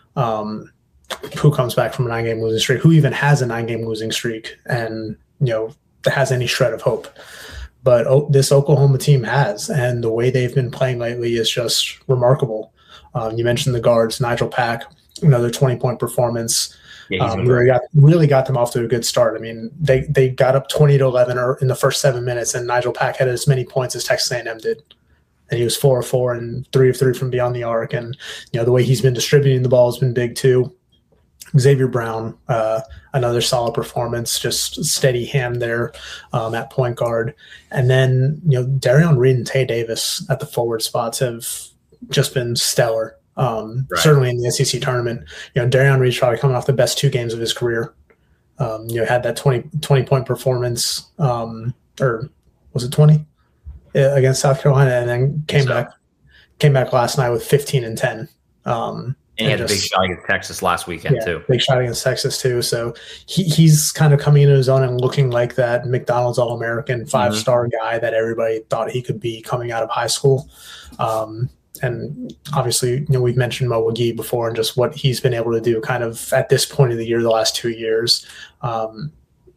E: Um, who comes back from a nine-game losing streak? Who even has a nine-game losing streak and, you know, has any shred of hope? But oh, this Oklahoma team has, and the way they've been playing lately is just remarkable. Um, you mentioned the guards, Nigel Pack, another twenty-point performance. Yeah, um, really got really got them off to a good start. I mean, they they got up twenty to eleven in the first seven minutes, and Nigel Pack had as many points as Texas A and M did. And he was four of four and three of three from beyond the arc. And, you know, the way he's been distributing the ball has been big too. Xavier Brown, uh, another solid performance, just steady hand there um, at point guard. And then, you know, Darion Reed and Tay Davis at the forward spots have just been stellar. Um, right. Certainly in the S E C tournament. You know, Darion Reed's probably coming off the best two games of his career. Um, you know, had that twenty, twenty point performance, um, or was it twenty? Against South Carolina, and then came so, back came back last night with fifteen and ten. Um,
D: and he had just, a big shot against Texas last weekend
E: yeah,
D: too.
E: Big shot against Texas too. So he, he's kind of coming into his own and looking like that McDonald's All-American five-star mm-hmm. guy that everybody thought he could be coming out of high school. Um, and obviously, you know, we've mentioned Mo McGee before and just what he's been able to do kind of at this point of the year, the last two years. Um,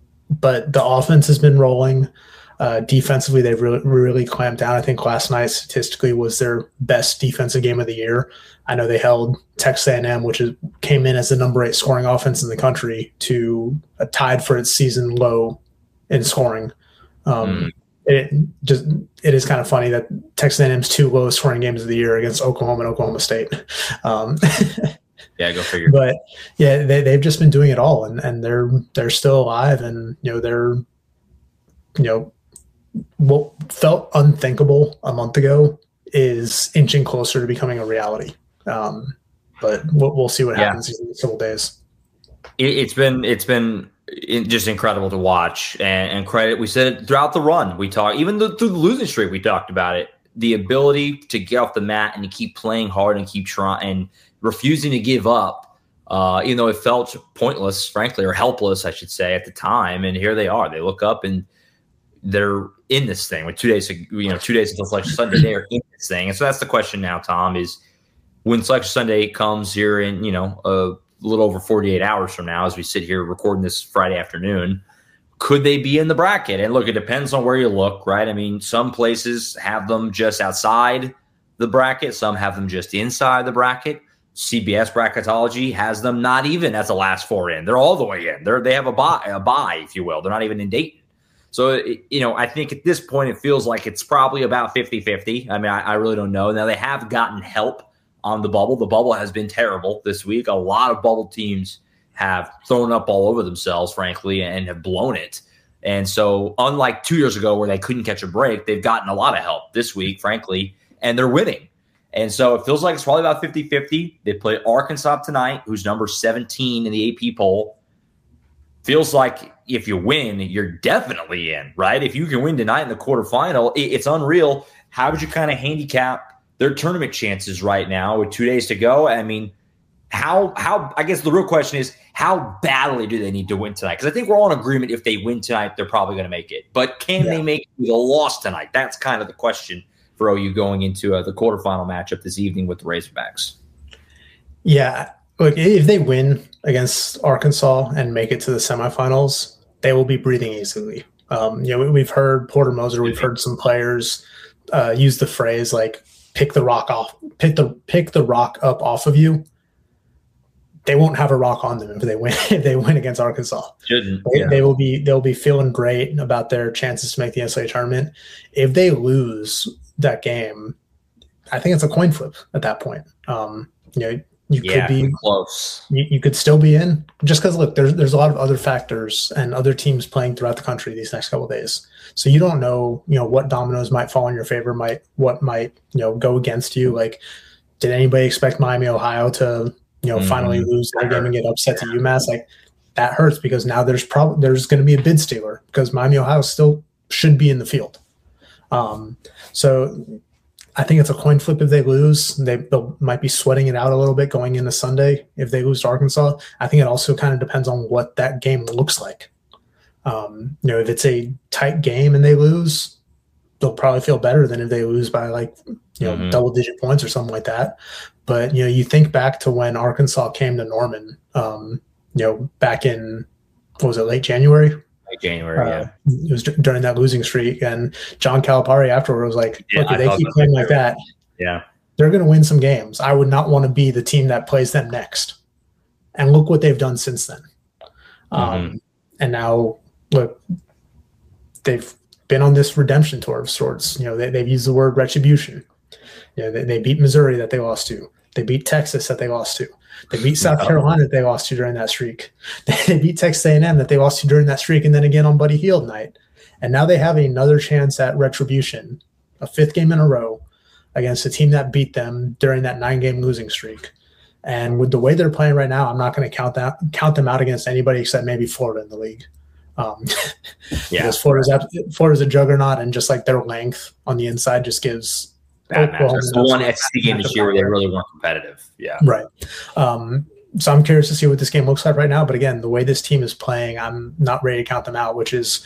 E: but the offense has been rolling. Uh, defensively, they've really, really clamped down. I think last night statistically was their best defensive game of the year. I know they held Texas A and M, which is, came in as the number eight scoring offense in the country, to a tied for its season low in scoring. Um, mm. It just it is kind of funny that Texas A and M's two lowest scoring games of the year against Oklahoma and Oklahoma State. Um,
D: yeah, go figure.
E: But yeah, they they've just been doing it all, and, and they're they're still alive, and you know they're you know. What felt unthinkable a month ago is inching closer to becoming a reality. Um, but we'll, we'll see what yeah. happens in a couple days.
D: It, it's been it's been just incredible to watch, and, and credit. We said it throughout the run. We talked even the, through the losing streak. We talked about it. The ability to get off the mat and to keep playing hard and keep trying and refusing to give up, uh, even though it felt pointless, frankly, or helpless, I should say, at the time. And here they are. They look up and they're in this thing with two days, you know, two days until Selection Sunday. They are in this thing, and so that's the question now, Tom. Is when Selection Sunday comes here in, you know, a little over forty-eight hours from now, as we sit here recording this Friday afternoon, could they be in the bracket? And look, it depends on where you look, right? I mean, some places have them just outside the bracket, some have them just inside the bracket. C B S Bracketology has them not even as the last four in; they're all the way in. They're they have a bye, a bye, if you will. They're not even in Dayton. So, you know, I think at this point it feels like it's probably about fifty-fifty. I mean, I, I really don't know. Now, they have gotten help on the bubble. The bubble has been terrible this week. A lot of bubble teams have thrown up all over themselves, frankly, and have blown it. And so, unlike two years ago where they couldn't catch a break, they've gotten a lot of help this week, frankly, and they're winning. And so it feels like it's probably about fifty-fifty. They play Arkansas tonight, who's number seventeen in the A P poll. Feels like if you win, you're definitely in, right? If you can win tonight in the quarterfinal, it's unreal. How would you kind of handicap their tournament chances right now with two days to go. I mean, how how I guess the real question is, how badly do they need to win tonight? Because I think we're all in agreement if they win tonight, they're probably going to make it. But can yeah. they make it with a loss tonight? That's kind of the question for O U going into uh, the quarterfinal matchup this evening with the Razorbacks.
E: Yeah, look, if they win against Arkansas and make it to the semifinals, they will be breathing easily. Um, you know, we've heard Porter Moser, we've heard some players uh, use the phrase like "pick the rock off, pick the pick the rock up off of you." They won't have a rock on them if they win. If they win against Arkansas,
D: Shouldn't,
E: they,
D: yeah. they
E: will be they'll be feeling great about their chances to make the N C double A tournament. If they lose that game, I think it's a coin flip at that point. Um, you know, you
D: yeah,
E: could be
D: close.
E: You, you could still be in, just because look, there's there's a lot of other factors and other teams playing throughout the country these next couple of days. So you don't know, you know, what dominoes might fall in your favor, might what might you know go against you. Like, did anybody expect Miami, Ohio to you know, mm-hmm. finally lose their game and get upset to UMass? Like, that hurts because now there's probably there's going to be a bid stealer because Miami, Ohio still should be in the field. Um, so I think it's a coin flip if they lose. They they'll, might be sweating it out a little bit going into Sunday if they lose to Arkansas. I think it also kind of depends on what that game looks like. Um, you know, if it's a tight game and they lose, they'll probably feel better than if they lose by like, you know, mm-hmm. double digit points or something like that. But, you know, you think back to when Arkansas came to Norman, um, you know, back in, what was it, late January?
D: Late January, uh,
E: yeah. It was d- during that losing streak. And John Calipari afterward was like,
D: yeah,
E: look, if they keep playing like that,
D: yeah,
E: they're going to win some games. I would not want to be the team that plays them next. And look what they've done since then. Mm-hmm. Um, and now, look, they've been on this redemption tour of sorts. You know, they, they've used the word retribution. You know, they, they beat Missouri that they lost to. They beat Texas that they lost to. They beat South Carolina that they lost to during that streak. They beat Texas A and M that they lost to during that streak, and then again on Buddy Hield night. And now they have another chance at retribution, a fifth game in a row against a team that beat them during that nine-game losing streak. And with the way they're playing right now, I'm not going to count that count them out against anybody except maybe Florida in the league. Um,
D: yeah,
E: because Florida's, Florida's a juggernaut, and just like their length on the inside just gives –
D: That's the one S E C game this year where they really weren't competitive. Yeah.
E: Right. Um, so I'm curious to see what this game looks like right now. But again, the way this team is playing, I'm not ready to count them out, which is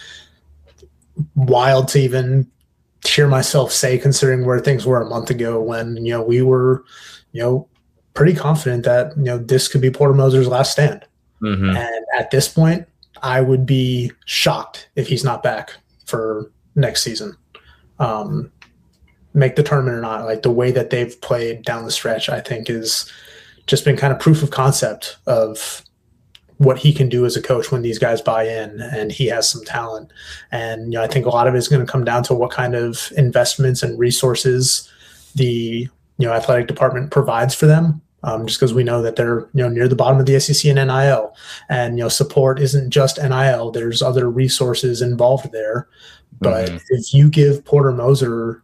E: wild to even hear myself say, considering where things were a month ago when, you know, we were, you know, pretty confident that, you know, this could be Porter Moser's last stand. Mm-hmm. And at this point, I would be shocked if he's not back for next season. Um, make the tournament or not, like the way that they've played down the stretch, I think is just been kind of proof of concept of what he can do as a coach when these guys buy in and he has some talent. And, you know, I think a lot of it is going to come down to what kind of investments and resources the, you know, athletic department provides for them. Um, just because we know that they're, you know, near the bottom of the S E C in N I L, and, you know, support isn't just N I L. There's other resources involved there. But mm-hmm. if you give Porter Moser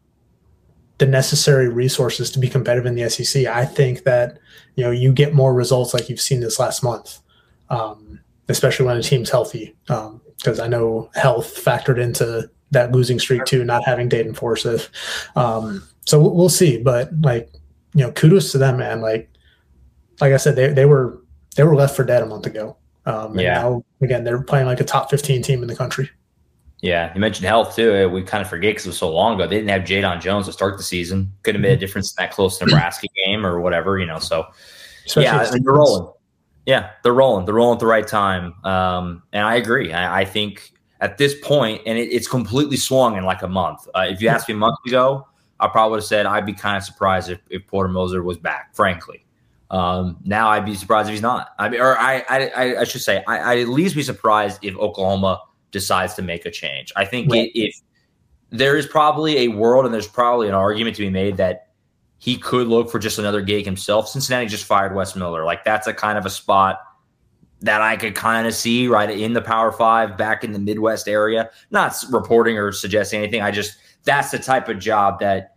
E: the necessary resources to be competitive in the S E C, I think that, you know, you get more results like you've seen this last month, um, especially when a team's healthy. Because um, I know health factored into that losing streak too, not having Dayton Forsyth. Um, so we'll see. But, like, you know, kudos to them, man. Like, like I said, they they were they were left for dead a month ago. Um, and
D: yeah.
E: now, again, they're playing like a top fifteen team in the country.
D: Yeah, you mentioned health too. We kind of forget because it was so long ago. They didn't have Jadon Jones to start the season. Could have made a difference in that close Nebraska game or whatever, you know. So, especially yeah, they're rolling. Yeah, they're rolling. They're rolling at the right time. Um, and I agree. I, I think at this point, and it, it's completely swung in like a month. Uh, if you asked me a month ago, I probably would have said I'd be kind of surprised if, if Porter Moser was back, frankly. Um, now I'd be surprised if he's not. I mean, or I, I, I should say, I, I'd at least be surprised if Oklahoma decides to make a change. I think right. it, if there is probably a world and there's probably an argument to be made that he could look for just another gig himself. Cincinnati just fired Wes Miller. Like, that's a kind of a spot that I could kind of see right in the Power Five back in the Midwest area. Not reporting or suggesting anything. I just, that's the type of job that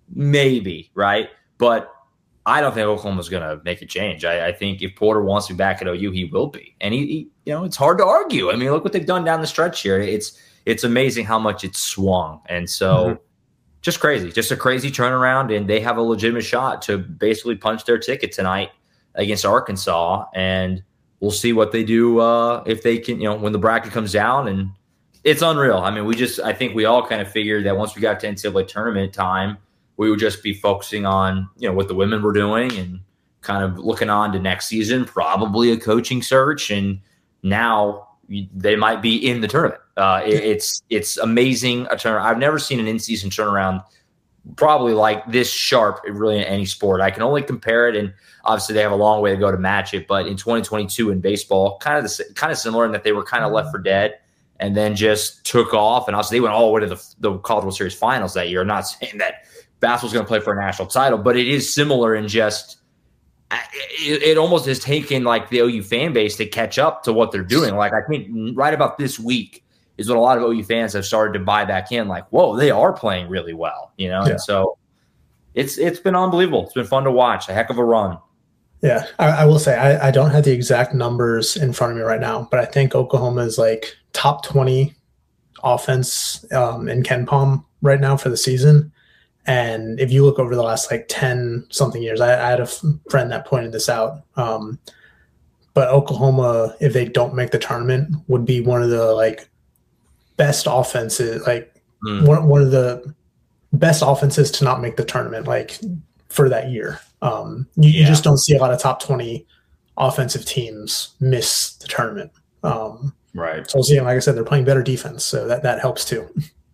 D: maybe, right? But I don't think Oklahoma's going to make a change. I, I think if Porter wants to be back at O U, he will be. And, he, he, you know, it's hard to argue. I mean, look what they've done down the stretch here. It's it's amazing how much it's swung. And so mm-hmm. just crazy, just a crazy turnaround, and they have a legitimate shot to basically punch their ticket tonight against Arkansas, and we'll see what they do uh, if they can, you know, when the bracket comes down. And it's unreal. I mean, we just, I think we all kind of figured that once we got to N C double A tournament time, we would just be focusing on, you know, what the women were doing and kind of looking on to next season, probably a coaching search. And now they might be in the tournament. Uh, it, it's, it's amazing. A turn. I've never seen an in-season turnaround probably like this sharp really in any sport. I can only compare it, and obviously they have a long way to go to match it, but in twenty twenty-two in baseball, kind of the, kind of similar in that they were kind of left for dead and then just took off. And also they went all the way to the, the College World Series finals that year. I'm not saying that basketball's going to play for a national title, but it is similar in just it, it almost has taken like the O U fan base to catch up to what they're doing. Like I think right about this week is when a lot of O U fans have started to buy back in, like, whoa, they are playing really well, you know? Yeah. And so it's it's been unbelievable. It's been fun to watch. A heck of a run.
E: Yeah, I, I will say I, I don't have the exact numbers in front of me right now, but I think Oklahoma is like top twenty offense um, in KenPom right now for the season. And if you look over the last like ten something years, I, I had a f- friend that pointed this out. Um, but Oklahoma, if they don't make the tournament, would be one of the like best offenses, like mm. one, one of the best offenses to not make the tournament, like for that year. Um, you, yeah. you just don't see a lot of top twenty offensive teams miss the tournament. Um,
D: right.
E: So, like I said, they're playing better defense, so that, that helps too.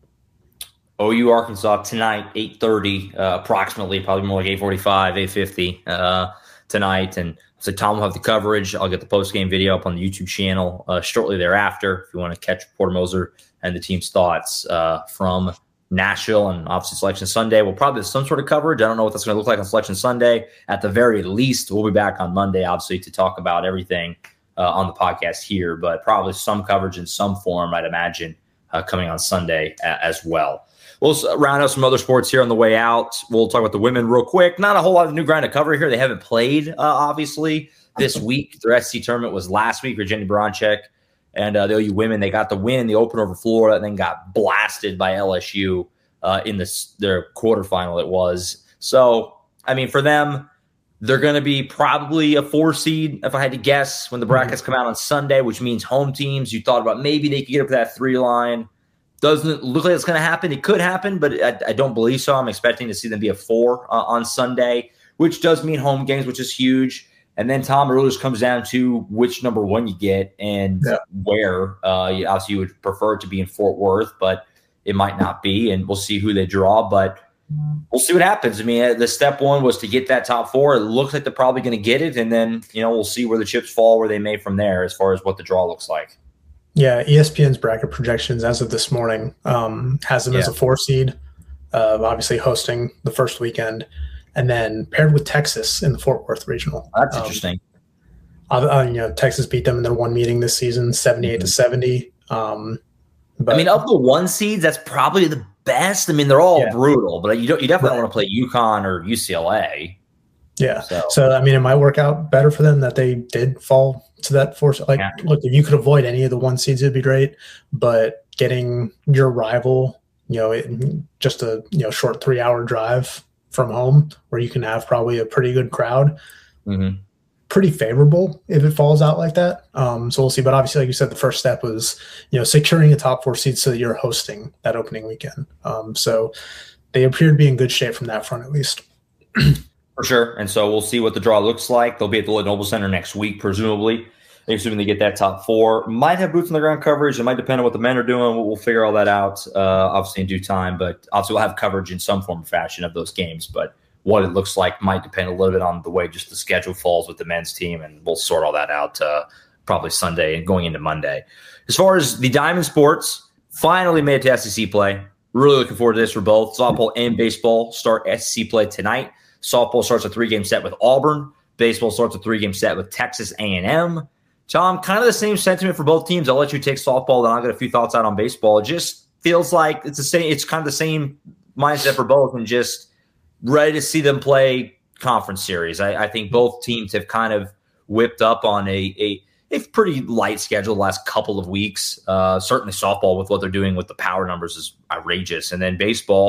D: O U Arkansas tonight, eight thirty, uh, approximately, probably more like eight forty-five, eight fifty uh, tonight. And so Tom will have the coverage. I'll get the post-game video up on the YouTube channel uh, shortly thereafter if you want to catch Porter Moser and the team's thoughts uh, from Nashville. And obviously Selection Sunday will probably have some sort of coverage. I don't know what that's going to look like on Selection Sunday. At the very least, we'll be back on Monday, obviously, to talk about everything uh, on the podcast here, but probably some coverage in some form, I'd imagine, uh, coming on Sunday a- as well. We'll round out some other sports here on the way out. We'll talk about the women real quick. Not a whole lot of new ground to cover here. They haven't played, uh, obviously, this week. Their S E C tournament was last week. Virginia Baranchek and uh, the O U women, they got the win in the opener over Florida and then got blasted by L S U uh, in this, their quarterfinal it was. So, I mean, for them, they're going to be probably a four seed, if I had to guess, when the brackets come out on Sunday, which means home teams. You thought about maybe they could get up to that three line. Doesn't look like it's going to happen. It could happen, but I, I don't believe so. I'm expecting to see them be a four uh, on Sunday, which does mean home games, which is huge. And then, Tom, it really just comes down to which number one you get and yeah. where. Uh, you, obviously, you would prefer it to be in Fort Worth, but it might not be, and we'll see who they draw. But we'll see what happens. I mean, the step one was to get that top four. It looks like they're probably going to get it, and then, you know, we'll see where the chips fall, where they may from there as far as what the draw looks like.
E: Yeah, E S P N's bracket projections as of this morning um, has them yeah. as a four seed, uh, obviously hosting the first weekend, and then paired with Texas in the Fort Worth regional.
D: That's
E: um,
D: interesting.
E: Uh, uh, you know, Texas beat them in their one meeting this season, seventy-eight mm-hmm. to seventy. Um, but,
D: I mean, of the one seeds, that's probably the best. I mean, they're all yeah. brutal, but you don't. You definitely right. want to play UConn or U C L A.
E: Yeah. So. so, I mean, it might work out better for them that they did fall to that force. Like, yeah. look, if you could avoid any of the one seeds, it'd be great. But getting your rival, you know, it, just a you know short three hour drive from home where you can have probably a pretty good crowd,
D: mm-hmm.
E: pretty favorable if it falls out like that. Um, so we'll see. But obviously, like you said, the first step was, you know, securing a top four seed so that you're hosting that opening weekend. Um, so they appear to be in good shape from that front, at least.
D: For sure. And so we'll see what the draw looks like. They'll be at the Lloyd Noble Center next week, presumably. Assuming they get that top four. Might have boots on the ground coverage. It might depend on what the men are doing. We'll, we'll figure all that out, uh, obviously, in due time. But obviously, we'll have coverage in some form or fashion of those games. But what it looks like might depend a little bit on the way just the schedule falls with the men's team. And we'll sort all that out uh, probably Sunday and going into Monday. As far as the Diamond Sports, finally made it to S E C play. Really looking forward to this for both. Softball and baseball start S E C play tonight. Softball starts a three-game set with Auburn. Baseball starts a three-game set with Texas A and M. Tom, kind of the same sentiment for both teams. I'll let you take softball, then I'll get a few thoughts out on baseball. It just feels like it's the same. It's kind of the same mindset for both, and just ready to see them play conference series. I, I think both teams have kind of whipped up on a a, a pretty light schedule the last couple of weeks. Uh, certainly softball with what they're doing with the power numbers is outrageous, and then baseball.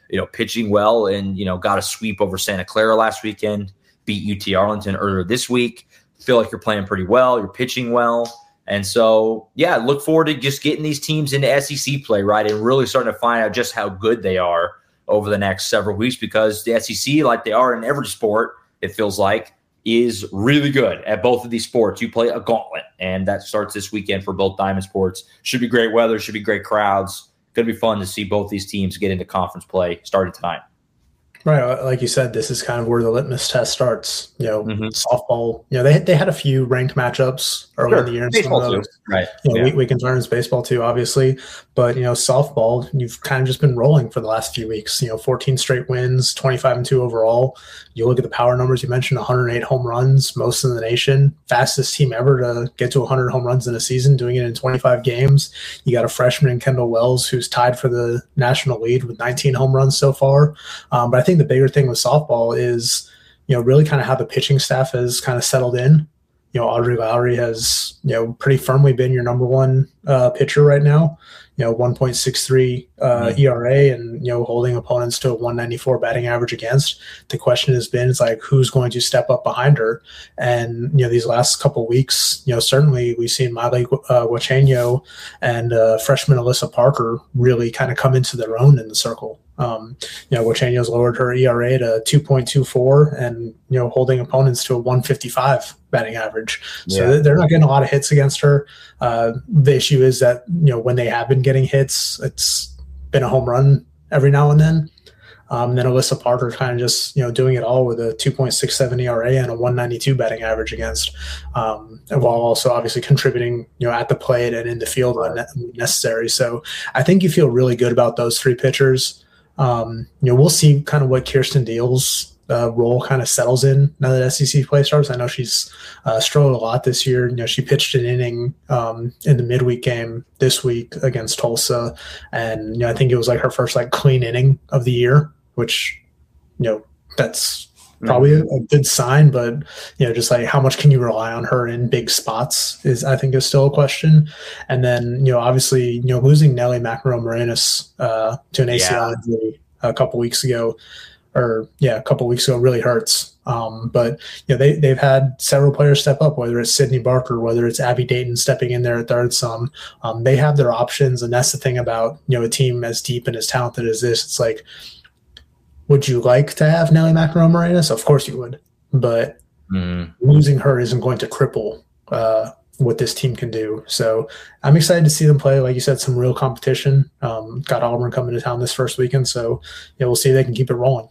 D: you know, pitching well and, you know, got a sweep over Santa Clara last weekend, beat U T Arlington earlier this week. Feel like you're playing pretty well. You're pitching well. And so, yeah, look forward to just getting these teams into S E C play, right, and really starting to find out just how good they are over the next several weeks, because the S E C, like they are in every sport, it feels like, is really good at both of these sports. You play a gauntlet, and that starts this weekend for both Diamond Sports. Should be great weather, should be great crowds. Going to be fun to see both these teams get into conference play starting tonight.
E: Right, like you said, this is kind of where the litmus test starts. You know,
D: mm-hmm.
E: softball. You know, they they had a few ranked matchups early
D: sure.
E: in the year.
D: Baseball too, right?
E: You know,
D: yeah.
E: we, we can turn baseball too, obviously, but you know, softball. You've kind of just been rolling for the last few weeks. You know, fourteen straight wins, twenty-five and two overall. You look at the power numbers. You mentioned one hundred eight home runs, most in the nation. Fastest team ever to get to one hundred home runs in a season, doing it in twenty-five games. You got a freshman in Kendall Wells who's tied for the national lead with nineteen home runs so far. Um, but I think the bigger thing with softball is, you know, really kind of how the pitching staff has kind of settled in. You know, Audrey Lowry has, you know, pretty firmly been your number one uh, pitcher right now. You know, one point six three uh, mm-hmm. E R A and, you know, holding opponents to a one ninety-four batting average against. The question has been, it's like, who's going to step up behind her? And, you know, these last couple of weeks, you know, certainly we've seen Miley uh, Guacheño and uh, freshman Alyssa Parker really kind of come into their own in the circle. Um, you know, Guacheño's lowered her E R A to two point two four and, you know, holding opponents to a one fifty-five batting average. So yeah. they're not getting a lot of hits against her. Uh, the issue is that, you know, when they have been getting hits, it's been a home run every now and then. Um, and then Alyssa Parker kind of just, you know, doing it all with a two point six seven E R A and a one ninety-two batting average against, um, and while also obviously contributing, you know, at the plate and in the field when necessary. So I think you feel really good about those three pitchers. Um, you know, we'll see kind of what Kirsten Deal's uh, role kind of settles in now that S E C play starts. I know she's uh, struggled a lot this year. You know, she pitched an inning um, in the midweek game this week against Tulsa, and you know, I think it was like her first like clean inning of the year, which, you know, that's probably a, a good sign. But you know, just like how much can you rely on her in big spots is, I think, is still a question. And then, you know, obviously, you know, losing Nelly McEnroe-Moranis uh, to an A C L yeah. injury a couple weeks ago, or yeah, a couple weeks ago, really hurts. Um, but you know, they they've had several players step up, whether it's Sydney Barker, whether it's Abby Dayton stepping in there at third. Some um, they have their options, and that's the thing about, you know, a team as deep and as talented as this. It's like, would you like to have Nelly McEnroe-Moranis? Of course you would, but mm. losing her isn't going to cripple uh, what this team can do. So I'm excited to see them play. Like you said, some real competition. Um, got Auburn coming to town this first weekend, so yeah, we'll see if they can keep it rolling.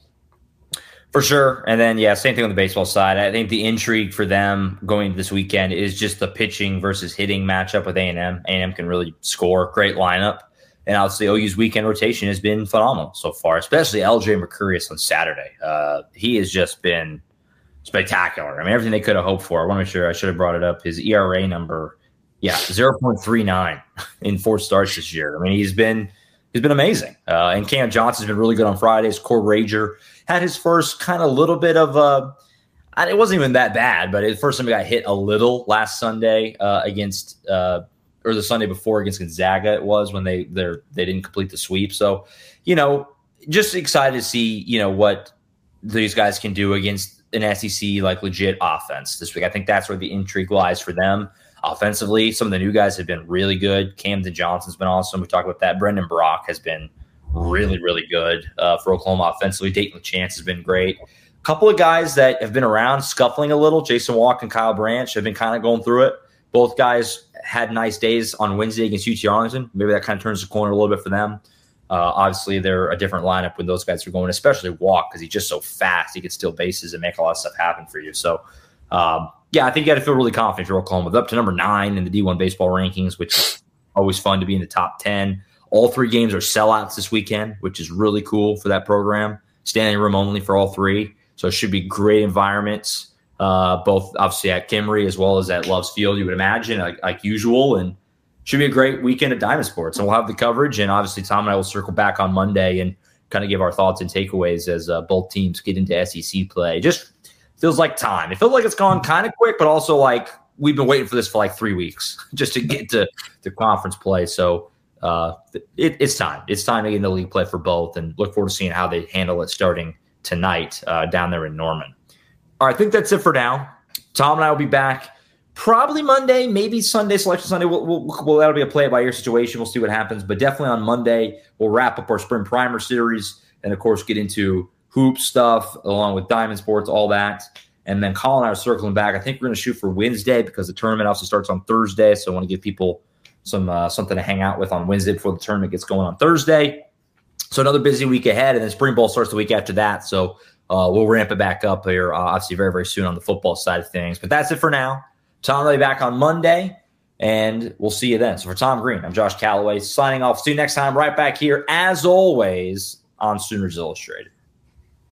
D: For sure. And then, yeah, same thing on the baseball side. I think the intrigue for them going into this weekend is just the pitching versus hitting matchup with A and M. A and M can really score. Great lineup. And obviously, O U's weekend rotation has been phenomenal so far, especially L J Mercurius on Saturday. Uh, he has just been spectacular. I mean, everything they could have hoped for. I want to make sure I should have brought it up. His E R A number, yeah, zero point three nine in four starts this year. I mean, he's been he's been amazing. Uh, and Cam Johnson's been really good on Fridays. Core Rager had his first kind of little bit of a – it wasn't even that bad, but the first time he got hit a little last Sunday uh, against uh, – or the Sunday before against Gonzaga, it was when they they they didn't complete the sweep. So, you know, just excited to see, you know, what these guys can do against an S E C like legit offense this week. I think that's where the intrigue lies for them offensively. Some of the new guys have been really good. Camden Johnson's been awesome. We talked about that. Brendan Brock has been really, really good uh, for Oklahoma offensively. Dayton Chance has been great. A couple of guys that have been around scuffling a little, Jason Walk and Kyle Branch, have been kind of going through it. Both guys had nice days on Wednesday against U T Arlington. Maybe that kind of turns the corner a little bit for them. Uh, obviously, they're a different lineup when those guys are going, especially Walk, because he's just so fast. He can steal bases and make a lot of stuff happen for you. So, um, yeah, I think you got to feel really confident for Oklahoma. They're up to number nine in the D one baseball rankings, which is always fun to be in the top ten. All three games are sellouts this weekend, which is really cool for that program. Standing room only for all three. So it should be great environments. Uh, both obviously at Kimry as well as at Love's Field, you would imagine, like, like usual, and should be a great weekend at Diamond Sports. And we'll have the coverage, and obviously Tom and I will circle back on Monday and kind of give our thoughts and takeaways as uh, both teams get into S E C play. Just feels like time. It feels like it's gone kind of quick, but also like we've been waiting for this for like three weeks just to get to, to conference play. So uh, it, it's time. It's time to get into league play for both, and look forward to seeing how they handle it starting tonight uh, down there in Norman. All right, I think that's it for now. Tom and I will be back probably Monday, maybe Sunday, Selection Sunday. We'll, we'll, we'll, that'll be a play-by-ear situation. We'll see what happens. But definitely on Monday, we'll wrap up our Spring Primer series and, of course, get into hoop stuff along with Diamond Sports, all that. And then Colin and I are circling back. I think we're going to shoot for Wednesday because the tournament also starts on Thursday. So I want to give people some uh, something to hang out with on Wednesday before the tournament gets going on Thursday. So another busy week ahead. And then Spring Bowl starts the week after that. So uh, we'll ramp it back up here, uh, obviously, very, very soon on the football side of things. But that's it for now. Tom will be back on Monday, and we'll see you then. So for Tom Green, I'm Josh Calloway signing off. See you next time right back here, as always, on Sooners Illustrated.